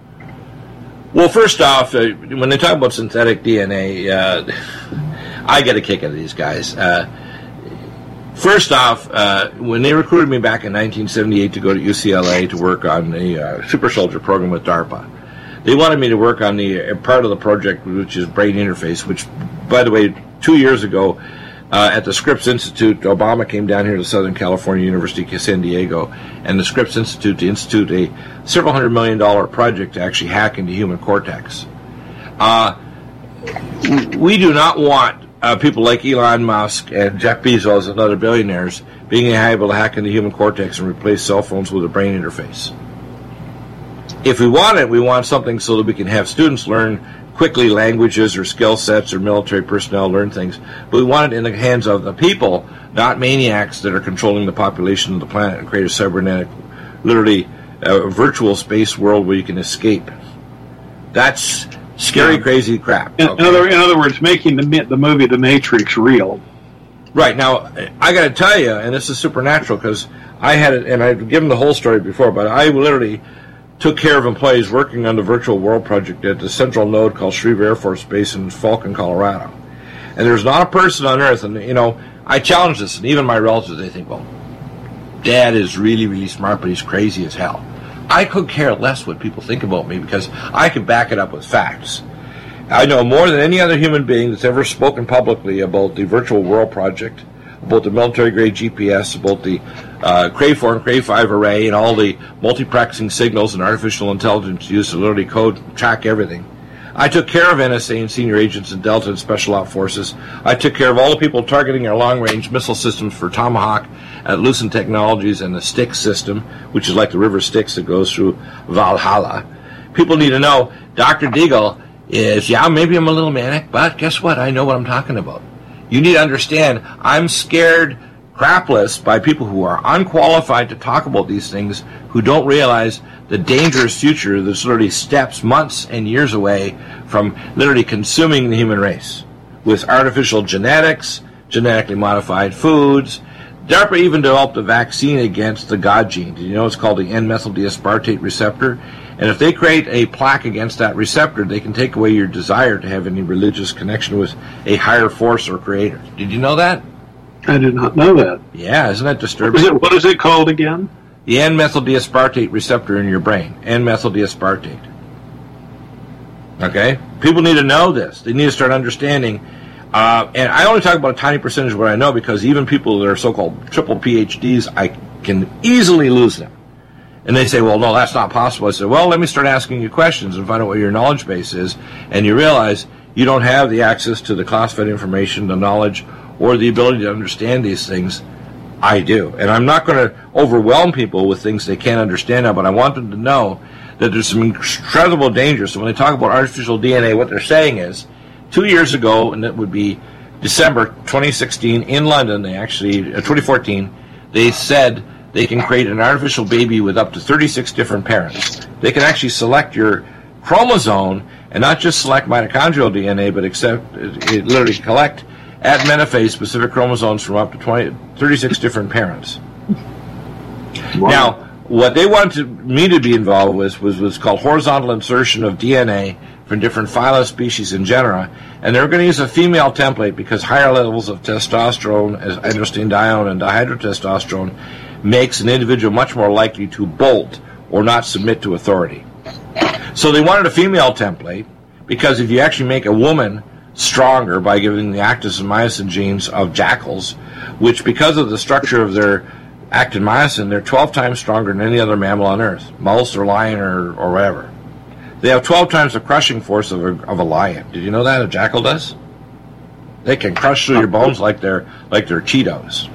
Well, first off, uh, when they talk about synthetic D N A, uh, I get a kick out of these guys. Uh, first off, uh, when they recruited me back in nineteen seventy-eight to go to U C L A to work on the uh, Super Soldier program with DARPA, they wanted me to work on the uh, part of the project which is brain interface, which, by the way, two years ago, Uh, at the Scripps Institute, Obama came down here to Southern California University, San Diego, and the Scripps Institute to institute a several hundred million dollar project to actually hack into human cortex. Uh, we do not want uh, people like Elon Musk and Jeff Bezos and other billionaires being able to hack into human cortex and replace cell phones with a brain interface. If we want it, we want something so that we can have students learn quickly languages or skill sets, or military personnel learn things. But we want it in the hands of the people, not maniacs that are controlling the population of the planet and create a cybernetic, literally a virtual space world where you can escape. That's scary, crazy crap. In, Okay? in, other, in other words, making the, the movie The Matrix real. Right. Now, I got to tell you, and this is supernatural, because I had it, and I've given the whole story before, but I literally took care of employees working on the Virtual World Project at the central node called Schriever Air Force Base in Falcon, Colorado. And there's not a person on Earth, and, you know, I challenge this, and even my relatives, they think, well, Dad is really, really smart, but he's crazy as hell. I could care less what people think about me, because I can back it up with facts. I know more than any other human being that's ever spoken publicly about the Virtual World Project, about the military-grade G P S, about the uh, Cray four and Cray five array, and all the multiplexing signals and artificial intelligence used to literally code, track everything. I took care of N S A and senior agents in Delta and Special Op Forces. I took care of all the people targeting our long-range missile systems for Tomahawk at Lucent Technologies and the Styx system, which is like the River Styx that goes through Valhalla. People need to know, Doctor Deagle is, yeah, maybe I'm a little manic, but guess what? I know what I'm talking about. You need to understand, I'm scared crapless by people who are unqualified to talk about these things, who don't realize the dangerous future that's literally steps, months, and years away from literally consuming the human race with artificial genetics, genetically modified foods. DARPA even developed a vaccine against the God gene. Did you know it's called the N methyl D-aspartate receptor? And if they create a plaque against that receptor, they can take away your desire to have any religious connection with a higher force or creator. Did you know that? I did not know that. Yeah, isn't that disturbing? Is it, what is it called again? The N methyl D-aspartate receptor in your brain. N methyl D-aspartate. Okay? People need to know this. They need to start understanding. Uh, and I only talk about a tiny percentage of what I know, because even people that are so-called triple P H Ds, I can easily lose them. And they say, well, no, that's not possible. I said, well, let me start asking you questions and find out what your knowledge base is. And you realize you don't have the access to the classified information, the knowledge, or the ability to understand these things. I do. And I'm not going to overwhelm people with things they can't understand now, but I want them to know that there's some incredible danger. So when they talk about artificial D N A, what they're saying is, two years ago, and it would be December twenty sixteen in London, they actually, uh, twenty fourteen, they said they can create an artificial baby with up to thirty-six different parents. They can actually select your chromosome and not just select mitochondrial D N A, but accept, it literally collect at metaphase specific chromosomes from up to twenty, thirty-six different parents. Wow. Now, what they wanted me to be involved with was what's called horizontal insertion of D N A from different phyla, species, and genera, and they're going to use a female template because higher levels of testosterone, as androstenedione and dihydrotestosterone, makes an individual much more likely to bolt or not submit to authority. So they wanted a female template because if you actually make a woman stronger by giving the actin and myosin genes of jackals, which because of the structure of their actin myosin, they're twelve times stronger than any other mammal on Earth, mouse or lion or, or whatever. They have twelve times the crushing force of a, of a lion. Did you know that a jackal does? They can crush through your bones like they're like they're Cheetos.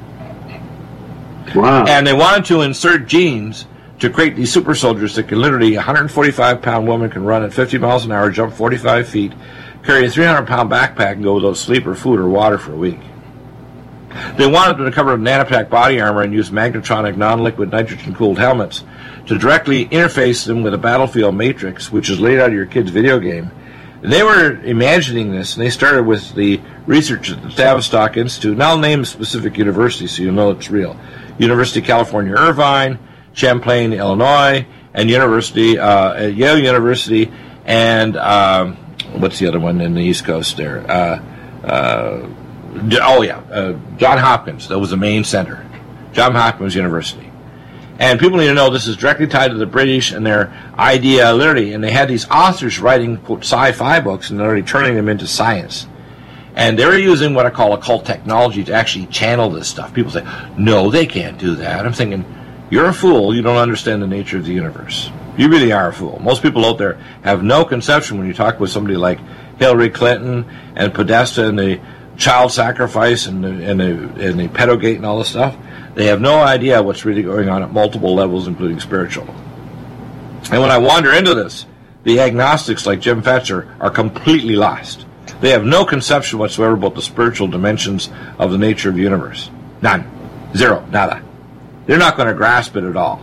Wow. And they wanted to insert genes to create these super soldiers that can literally, a one hundred forty-five pound woman can run at fifty miles an hour, jump forty-five feet, carry a three hundred pound backpack, and go without sleep or food or water for a week. They wanted them to cover nanopack body armor and use magnetronic non-liquid nitrogen-cooled helmets to directly interface them with a battlefield matrix, which is laid out of your kid's video game. And they were imagining this, and they started with the research at the Tavistock Institute. And I'll name a specific university so you'll know it's real. University of California, Irvine, Champlain, Illinois, and University, uh, Yale University, and um, what's the other one in the East Coast there? Uh, uh, oh, yeah, uh, Johns Hopkins. That was the main center. Johns Hopkins University. And people need to know this is directly tied to the British and their idea, literally. And they had these authors writing, quote, sci-fi books, and they're already turning them into science. And they were using what I call occult technology to actually channel this stuff. People say, no, they can't do that. I'm thinking, you're a fool. You don't understand the nature of the universe. You really are a fool. Most people out there have no conception when you talk with somebody like Hillary Clinton and Podesta and the child sacrifice and the, and the, and the pedogate and all this stuff. They have no idea what's really going on at multiple levels, including spiritual. And when I wander into this, the agnostics like Jim Fetzer are completely lost. They have no conception whatsoever about the spiritual dimensions of the nature of the universe. None. Zero. Nada. They're not going to grasp it at all.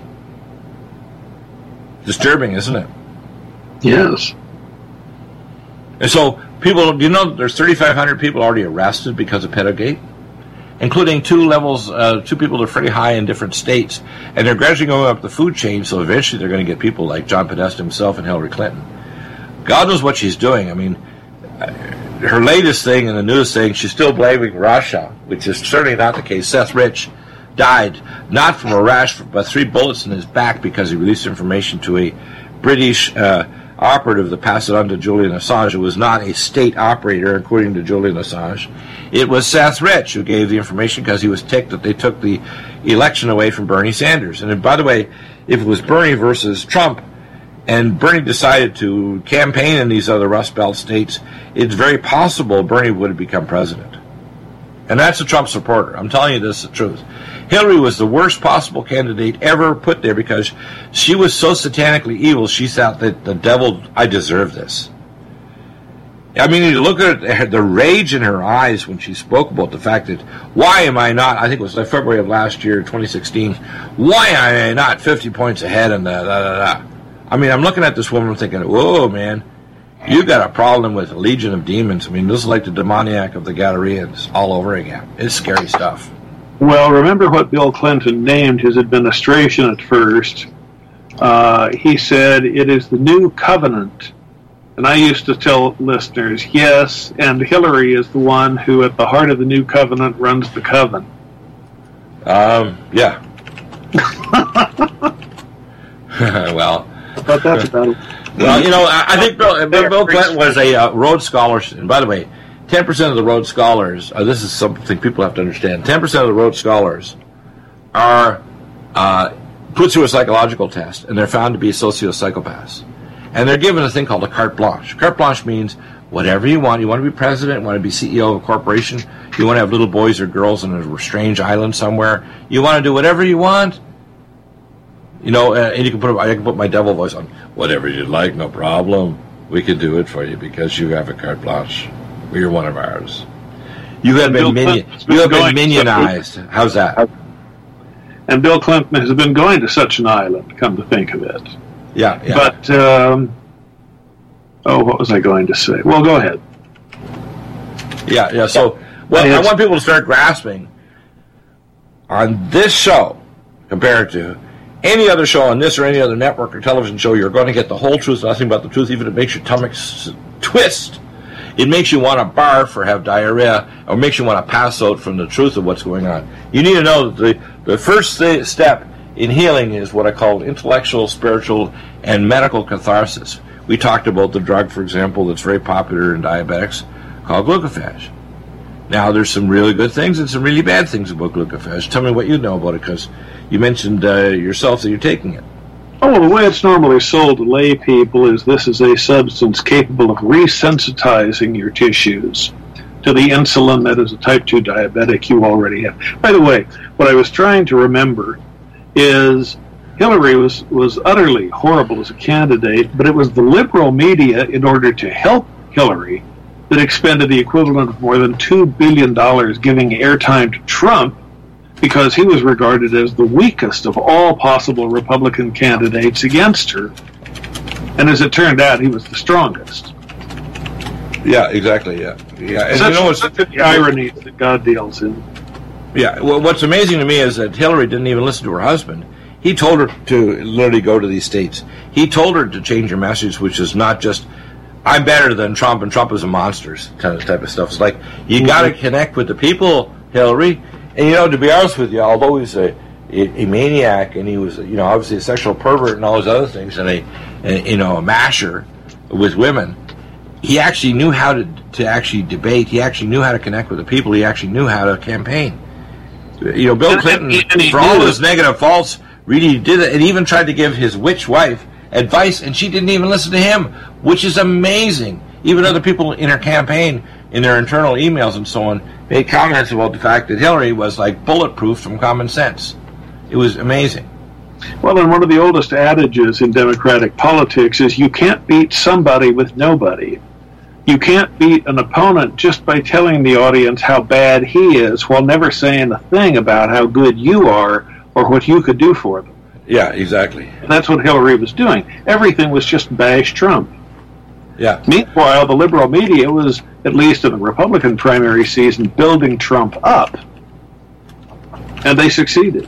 Disturbing, isn't it? Yes. And so, people, you know, there's thirty-five hundred people already arrested because of pedogate, including two levels, uh, two people that are pretty high in different states, and they're gradually going up the food chain, so eventually they're going to get people like John Podesta himself and Hillary Clinton. God knows what she's doing. I mean, her latest thing and the newest thing, she's still blaming Russia, which is certainly not the case. Seth Rich died not from a rash, but three bullets in his back because he released information to a British uh, operative that passed it on to Julian Assange. It was not a state operator, according to Julian Assange. It was Seth Rich who gave the information because he was ticked that they took the election away from Bernie Sanders. And by the way, if it was Bernie versus Trump, and Bernie decided to campaign in these other Rust Belt states, it's very possible Bernie would have become president. And that's a Trump supporter. I'm telling you this is the truth. Hillary was the worst possible candidate ever put there because she was so satanically evil, she thought that the devil, I deserve this. I mean, you look at the rage in her eyes when she spoke about the fact that, why am I not, I think it was like February of last year, twenty sixteen, why am I not fifty points ahead and da, da, da, da. I mean, I'm looking at this woman thinking, whoa, man, you got a problem with a legion of demons. I mean, this is like the demoniac of the Gadareans all over again. It's scary stuff. Well, remember what Bill Clinton named his administration at first. Uh, he said, it is the new covenant. And I used to tell listeners, yes, and Hillary is the one who at the heart of the new covenant runs the coven. Um, yeah. Well... But that's about it. Well, you know, I, I think Bill, Bill Clinton was a uh, Rhodes Scholar. And by the way, ten percent of the Rhodes Scholars, uh, this is something people have to understand, ten percent of the Rhodes Scholars are uh, put through a psychological test, and they're found to be socio-psychopaths. And they're given a thing called a carte blanche. Carte blanche means whatever you want. You want to be president, you want to be C E O of a corporation, you want to have little boys or girls on a strange island somewhere, you want to do whatever you want. You know, uh, and you can put I can put my devil voice on. Whatever you'd like, no problem. We can do it for you because you have a carte blanche. You're one of ours. You have been minion, you have been minionized. How's that? And Bill Clinton has been going to such an island. Come to think of it. Yeah, yeah. But um, oh, what was I going to say? Well, go ahead. Yeah, yeah. So, well, I want people to start grasping on this show compared to any other show on this or any other network or television show. You're going to get the whole truth, nothing but the truth, even if it makes your stomach twist. It makes you want to barf or have diarrhea, or makes you want to pass out from the truth of what's going on. You need to know that the, the first th- step in healing is what I call intellectual, spiritual, and medical catharsis. We talked about the drug, for example, that's very popular in diabetics, called glucophage. Now, there's some really good things and some really bad things about glucophage. Tell me what you know about it, because you mentioned uh, yourself that you're taking it. Oh, the way it's normally sold to lay people is this is a substance capable of resensitizing your tissues to the insulin that as a type two diabetic you already have. By the way, what I was trying to remember is Hillary was, was utterly horrible as a candidate, but it was the liberal media, in order to help Hillary, that expended the equivalent of more than two billion dollars giving airtime to Trump, because he was regarded as the weakest of all possible Republican candidates against her. And as it turned out, he was the strongest. Yeah, exactly, yeah. yeah. And Such, you know what's such the irony that God deals in. Yeah, well, what's amazing to me is that Hillary didn't even listen to her husband. He told her to literally go to these states. He told her to change her message, which is not just, I'm better than Trump, and Trump is a monster kind of type of stuff. It's like, you mm-hmm. got to connect with the people, Hillary. And, you know, to be honest with you, although he's a, a, a maniac, and he was, you know, obviously a sexual pervert and all those other things, and a, a you know, a masher with women, he actually knew how to, to actually debate. He actually knew how to connect with the people. He actually knew how to campaign. You know, Bill Clinton, and, and for all his negative faults, really did it, and even tried to give his witch wife advice, and she didn't even listen to him, which is amazing. Even other people in her campaign, in their internal emails and so on, made comments about the fact that Hillary was like bulletproof from common sense. It was amazing. Well, and one of the oldest adages in democratic politics is you can't beat somebody with nobody. You can't beat an opponent just by telling the audience how bad he is while never saying a thing about how good you are or what you could do for them. Yeah, exactly. That's what Hillary was doing. Everything was just bash Trump. Yeah. Meanwhile, the liberal media was, at least in the Republican primary season, building Trump up. And they succeeded.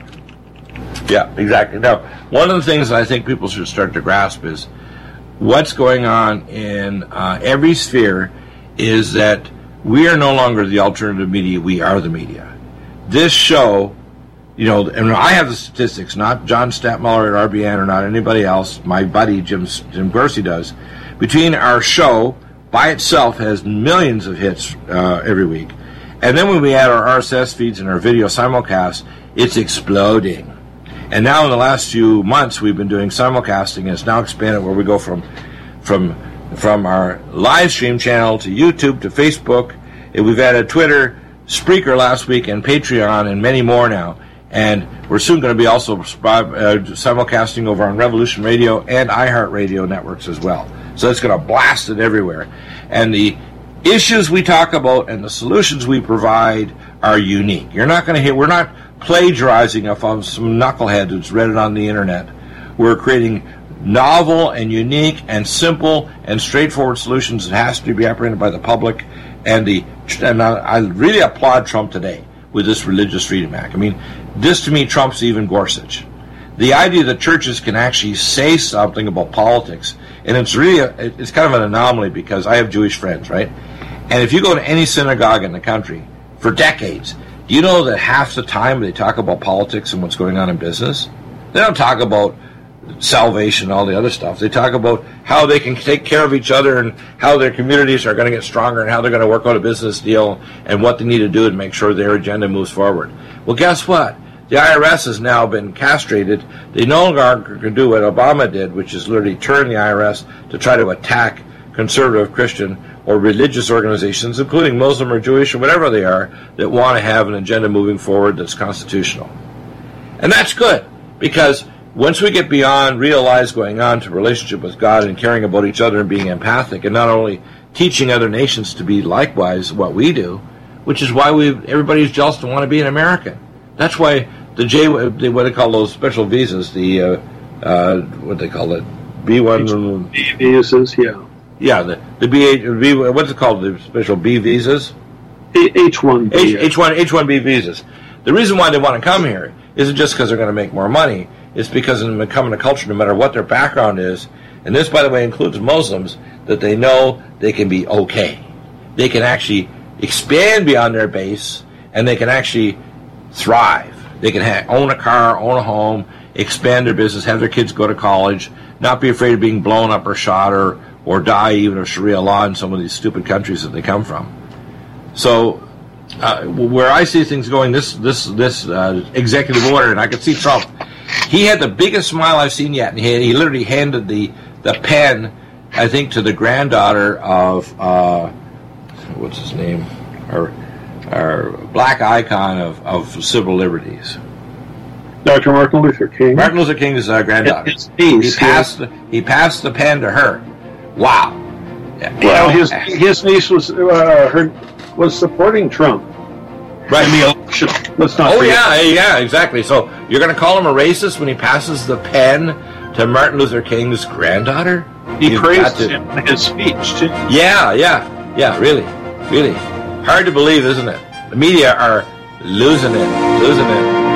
Yeah, exactly. Now, one of the things that I think people should start to grasp is what's going on in uh, every sphere is that we are no longer the alternative media, we are the media. This show, you know, and I have the statistics, not John Stadtmuller at R B N or not anybody else, my buddy Jim, Jim Gorsey does. Between our show, by itself, has millions of hits uh, every week. And then when we add our R S S feeds and our video simulcasts, it's exploding. And now in the last few months, we've been doing simulcasting, and it's now expanded where we go from from from our live stream channel to YouTube to Facebook. And we've added Twitter, Spreaker last week, and Patreon, and many more now. And we're soon going to be also uh, simulcasting over on Revolution Radio and iHeartRadio networks as well. So it's going to blast it everywhere. And the issues we talk about and the solutions we provide are unique. You're not going to hear, we're not plagiarizing off of some knucklehead who's read it on the internet. We're creating novel and unique and simple and straightforward solutions that has to be apprehended by the public. And the and I, I really applaud Trump today with this Religious Freedom Act. I mean, this to me trumps even Gorsuch. The idea that churches can actually say something about politics, and it's really a, it's kind of an anomaly because I have Jewish friends, right? And if you go to any synagogue in the country for decades, do you know that half the time they talk about politics and what's going on in business? They don't talk about salvation and all the other stuff. They talk about how they can take care of each other and how their communities are going to get stronger and how they're going to work out a business deal and what they need to do to make sure their agenda moves forward. Well, guess what? The I R S has now been castrated. They no longer can do what Obama did, which is literally turn the I R S to try to attack conservative Christian or religious organizations, including Muslim or Jewish or whatever they are, that want to have an agenda moving forward that's constitutional. And that's good, because once we get beyond real lives going on to relationship with God and caring about each other and being empathic and not only teaching other nations to be likewise what we do, which is why we everybody's jealous to want to be an American. That's why the J, what they call those special visas, the, uh, uh, what they call it, B one... B visas, yeah. Yeah, the, the B, B, what's it called, the special B visas? H one B. H one, H one B visas. The reason why they want to come here isn't just because they're going to make more money. It's because in becoming a culture, no matter what their background is, and this, by the way, includes Muslims, that they know they can be okay. they can actually expand beyond their base, and they can actually thrive. They can ha- own a car, own a home, expand their business, have their kids go to college, not be afraid of being blown up or shot or, or die even of Sharia law in some of these stupid countries that they come from. So uh, where I see things going, this this this uh, executive order, and I could see Trump, he had the biggest smile I've seen yet, and he, he literally handed the, the pen, I think, to the granddaughter of, uh, what's his name, our, our black icon of, of civil liberties. Doctor Martin Luther King. Martin Luther King's uh, granddaughter. His niece, he passed. The, he passed the pen to her. Wow. Well, his his niece was uh, her was supporting Trump. Right. In the election. Let's not. Oh forget. yeah, yeah, exactly. So you're going to call him a racist when he passes the pen to Martin Luther King's granddaughter? He You've praised to, him in his speech too. Yeah, yeah, yeah. Really, really hard to believe, isn't it? The media are losing it, losing it.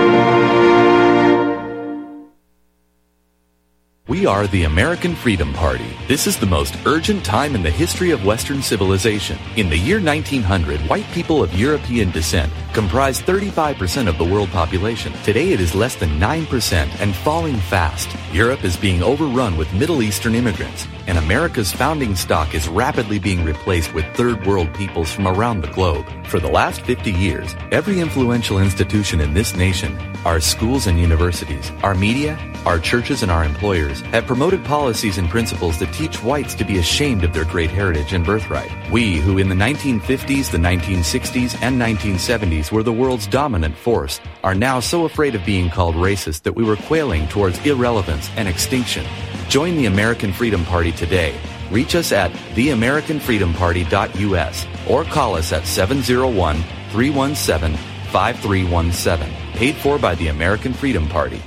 We are the American Freedom Party. This is the most urgent time in the history of Western civilization. In the year nineteen hundred, white people of European descent comprised thirty-five percent of the world population. Today it is less than nine percent and falling fast. Europe is being overrun with Middle Eastern immigrants, and America's founding stock is rapidly being replaced with third world peoples from around the globe. For the last fifty years, every influential institution in this nation, our schools and universities, our media, our churches and our employers have promoted policies and principles that teach whites to be ashamed of their great heritage and birthright. We, who in the nineteen fifties, the nineteen sixties, and nineteen seventies were the world's dominant force, are now so afraid of being called racist that we were quailing towards irrelevance and extinction. Join the American Freedom Party today. Reach us at the american freedom party dot u s or call us at seven oh one, three one seven, five three one seven. Paid for by the American Freedom Party.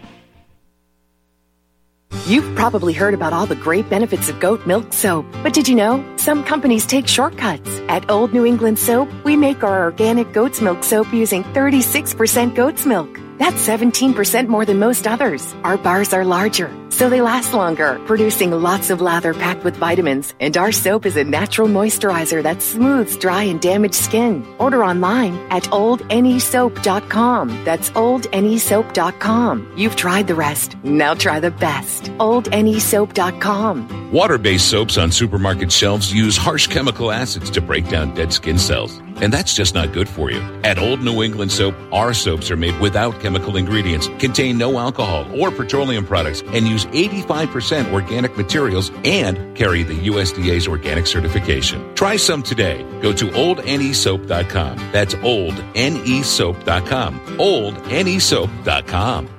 You've probably heard about all the great benefits of goat milk soap, but did you know some companies take shortcuts? At Old New England Soap, we make our organic goat's milk soap using thirty-six percent goat's milk. That's seventeen percent more than most others. Our bars are larger, so they last longer, producing lots of lather packed with vitamins. And our soap is a natural moisturizer that smooths dry and damaged skin. Order online at old n e soap dot com. That's old n e soap dot com. You've tried the rest. Now try the best. old n e soap dot com. Water-based soaps on supermarket shelves use harsh chemical acids to break down dead skin cells. And that's just not good for you. At Old New England Soap, our soaps are made without chemical ingredients, contain no alcohol or petroleum products, and use eighty-five percent organic materials and carry the U S D A's organic certification. Try some today. Go to old n e soap dot com. That's old n e soap dot com. old n e soap dot com.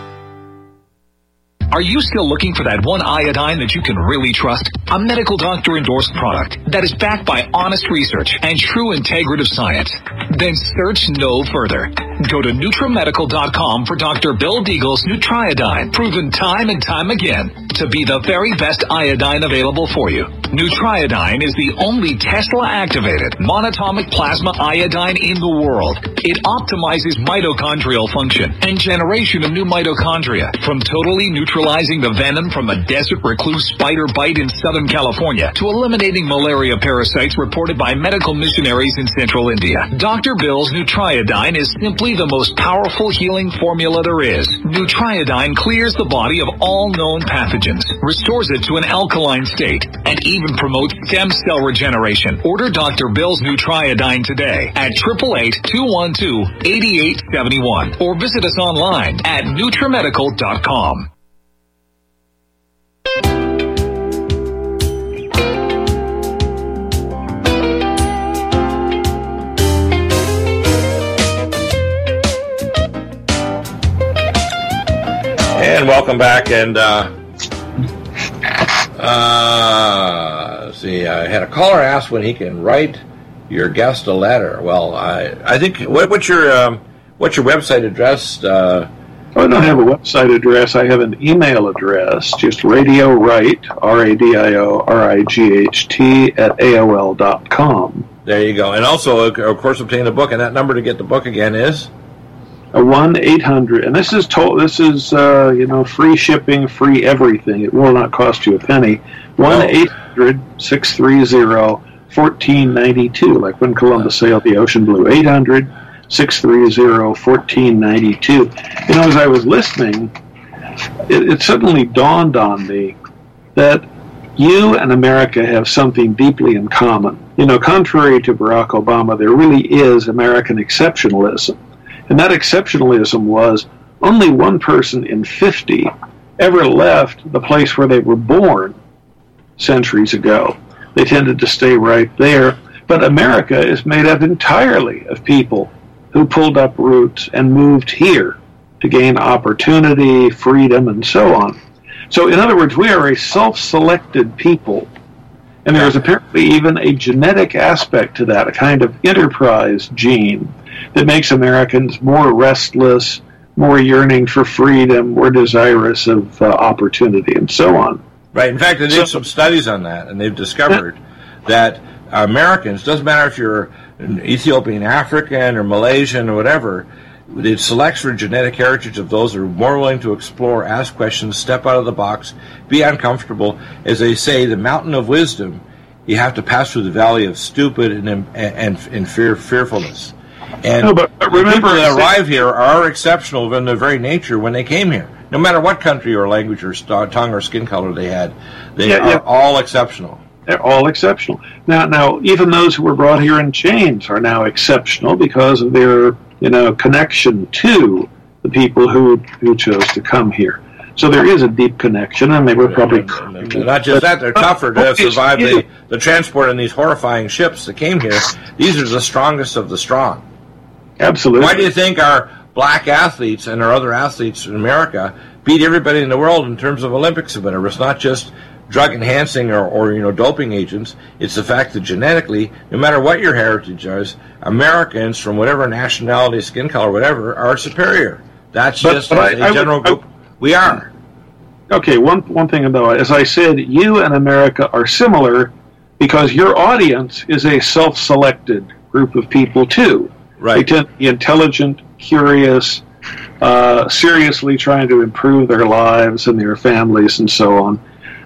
Are you still looking for that one iodine that you can really trust? A medical doctor endorsed product that is backed by honest research and true integrative science? Then search no further. Go to Nutramedical dot com for Doctor Bill Deagle's Nutriodine, proven time and time again to be the very best iodine available for you. Nutriodine is the only Tesla-activated monatomic plasma iodine in the world. It optimizes mitochondrial function and generation of new mitochondria, from totally neutralizing the venom from a desert recluse spider bite in Southern California to eliminating malaria parasites reported by medical missionaries in central India. Doctor Bill's Nutriodine is simply the most powerful healing formula there is. Nutriodine clears the body of all known pathogens, restores it to an alkaline state, and even promotes stem cell regeneration. Order Doctor Bill's Nutriodine today at eight eight eight, two one two, eight eight seven one or visit us online at Nutramedical dot com. And welcome back. And uh, uh, let's see, I had a caller ask when he can write your guest a letter. Well, I I think what, what's your um, what's your website address? Uh, I don't have a website address. I have an email address. Just radio right, R A D I O R I G H T at A O L dot com. There you go. And also, of course, obtain the book. And that number to get the book again is a one eight hundred, and this is told. This is uh, you know free shipping, free everything. It will not cost you a penny. One eight hundred six three zero fourteen ninety-two, like when Columbus sailed the ocean blue. eight hundred, six three zero, fourteen ninety-two. You know, as I was listening, it, it suddenly dawned on me that you and America have something deeply in common. You know, contrary to Barack Obama, there really is American exceptionalism. And that exceptionalism was only one person in fifty ever left the place where they were born centuries ago. They tended to stay right there. But America is made up entirely of people who pulled up roots and moved here to gain opportunity, freedom, and so on. So, in other words, we are a self-selected people. And there is apparently even a genetic aspect to that, a kind of enterprise gene that makes Americans more restless, more yearning for freedom, more desirous of uh, opportunity, and so on. Right. In fact, they did so, some studies on that, and they've discovered that Americans, doesn't matter if you're an Ethiopian African or Malaysian or whatever, it selects for genetic heritage of those who are more willing to explore, ask questions, step out of the box, be uncomfortable. As they say, the mountain of wisdom, you have to pass through the valley of stupid and and, and, and fear, fearfulness. And no, but remember, the people that arrive here are exceptional in their very nature when they came here. No matter what country or language or st- tongue or skin color they had, they yeah, are yeah. all exceptional. They're all exceptional. Now, now, even those who were brought here in chains are now exceptional because of their, you know, connection to the people who who chose to come here. So there is a deep connection, and they were probably... And, and, and not just that, they're tougher to survive the, the transport in these horrifying ships that came here. These are the strongest of the strong. Absolutely. Why do you think our black athletes and our other athletes in America beat everybody in the world in terms of Olympics and whatever? It's not just drug enhancing or, or you know doping agents. It's the fact that genetically, no matter what your heritage is, Americans from whatever nationality, skin color, whatever, are superior. That's but, just but a I, general I, group. We are. Okay, one one thing though, as I said, you and America are similar because your audience is a self-selected group of people too. Right. They tend to be intelligent, curious, uh, seriously trying to improve their lives and their families and so on.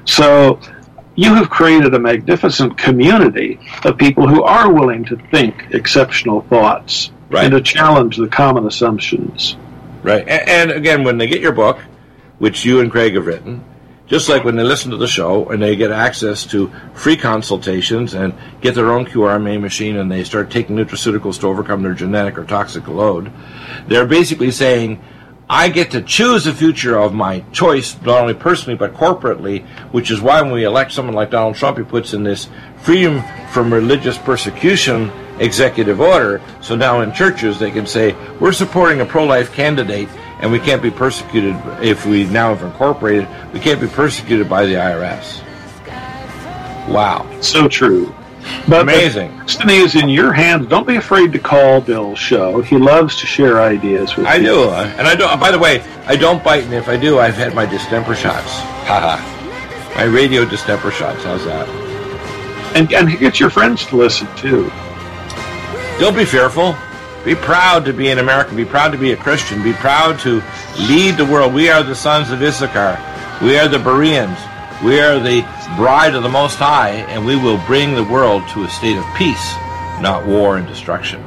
So you have created a magnificent community of people who are willing to think exceptional thoughts right. and to challenge the common assumptions. Right. And, and again, when they get your book, which you and Craig have written, just like when they listen to the show and they get access to free consultations and get their own Q R M A machine and they start taking nutraceuticals to overcome their genetic or toxic load, they're basically saying, I get to choose the future of my choice, not only personally but corporately, which is why when we elect someone like Donald Trump, he puts in this freedom from religious persecution executive order. So now in churches they can say, we're supporting a pro-life candidate and we can't be persecuted if we now have incorporated, we can't be persecuted by the I R S. Wow. So true. But amazing. Destiny is in your hands. Don't be afraid to call Bill's show. He loves to share ideas with I you. do. And I don't, by the way, I don't bite, and if I do, I've had my distemper shots. Haha. My radio distemper shots. How's that? And, and get your friends to listen, too. Don't be fearful. Be proud to be an American. Be proud to be a Christian. Be proud to lead the world. We are the sons of Issachar. We are the Bereans. We are the bride of the Most High, and we will bring the world to a state of peace, not war and destruction.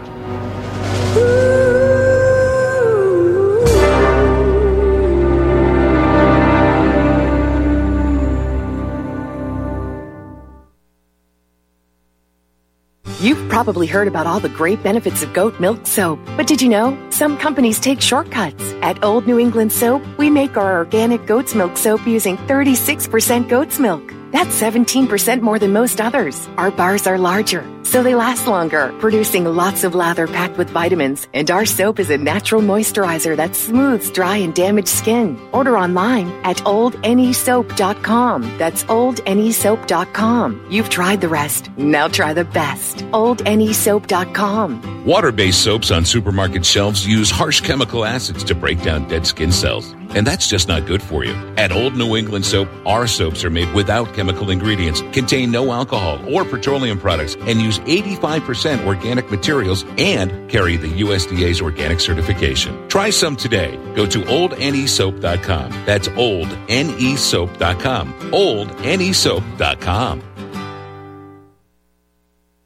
You've probably heard about all the great benefits of goat milk soap, but did you know some companies take shortcuts? At Old New England Soap, we make our organic goat's milk soap using thirty-six percent goat's milk. That's seventeen percent more than most others. Our bars are larger, so they last longer, producing lots of lather packed with vitamins. And our soap is a natural moisturizer that smooths dry and damaged skin. Order online at old n e soap dot com. That's old n e soap dot com. You've tried the rest. Now try the best. old n e soap dot com. Water-based soaps on supermarket shelves use harsh chemical acids to break down dead skin cells. And that's just not good for you. At Old New England Soap, our soaps are made without chemical ingredients, contain no alcohol or petroleum products, and use eighty-five percent organic materials and carry the U S D A's organic certification. Try some today. Go to old n e soap dot com. That's old n e soap dot com. old n e soap dot com.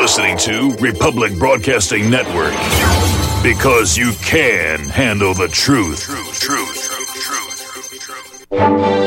listening to Republic Broadcasting Network. Because you can handle the truth. Truth, truth, truth, truth, truth, truth.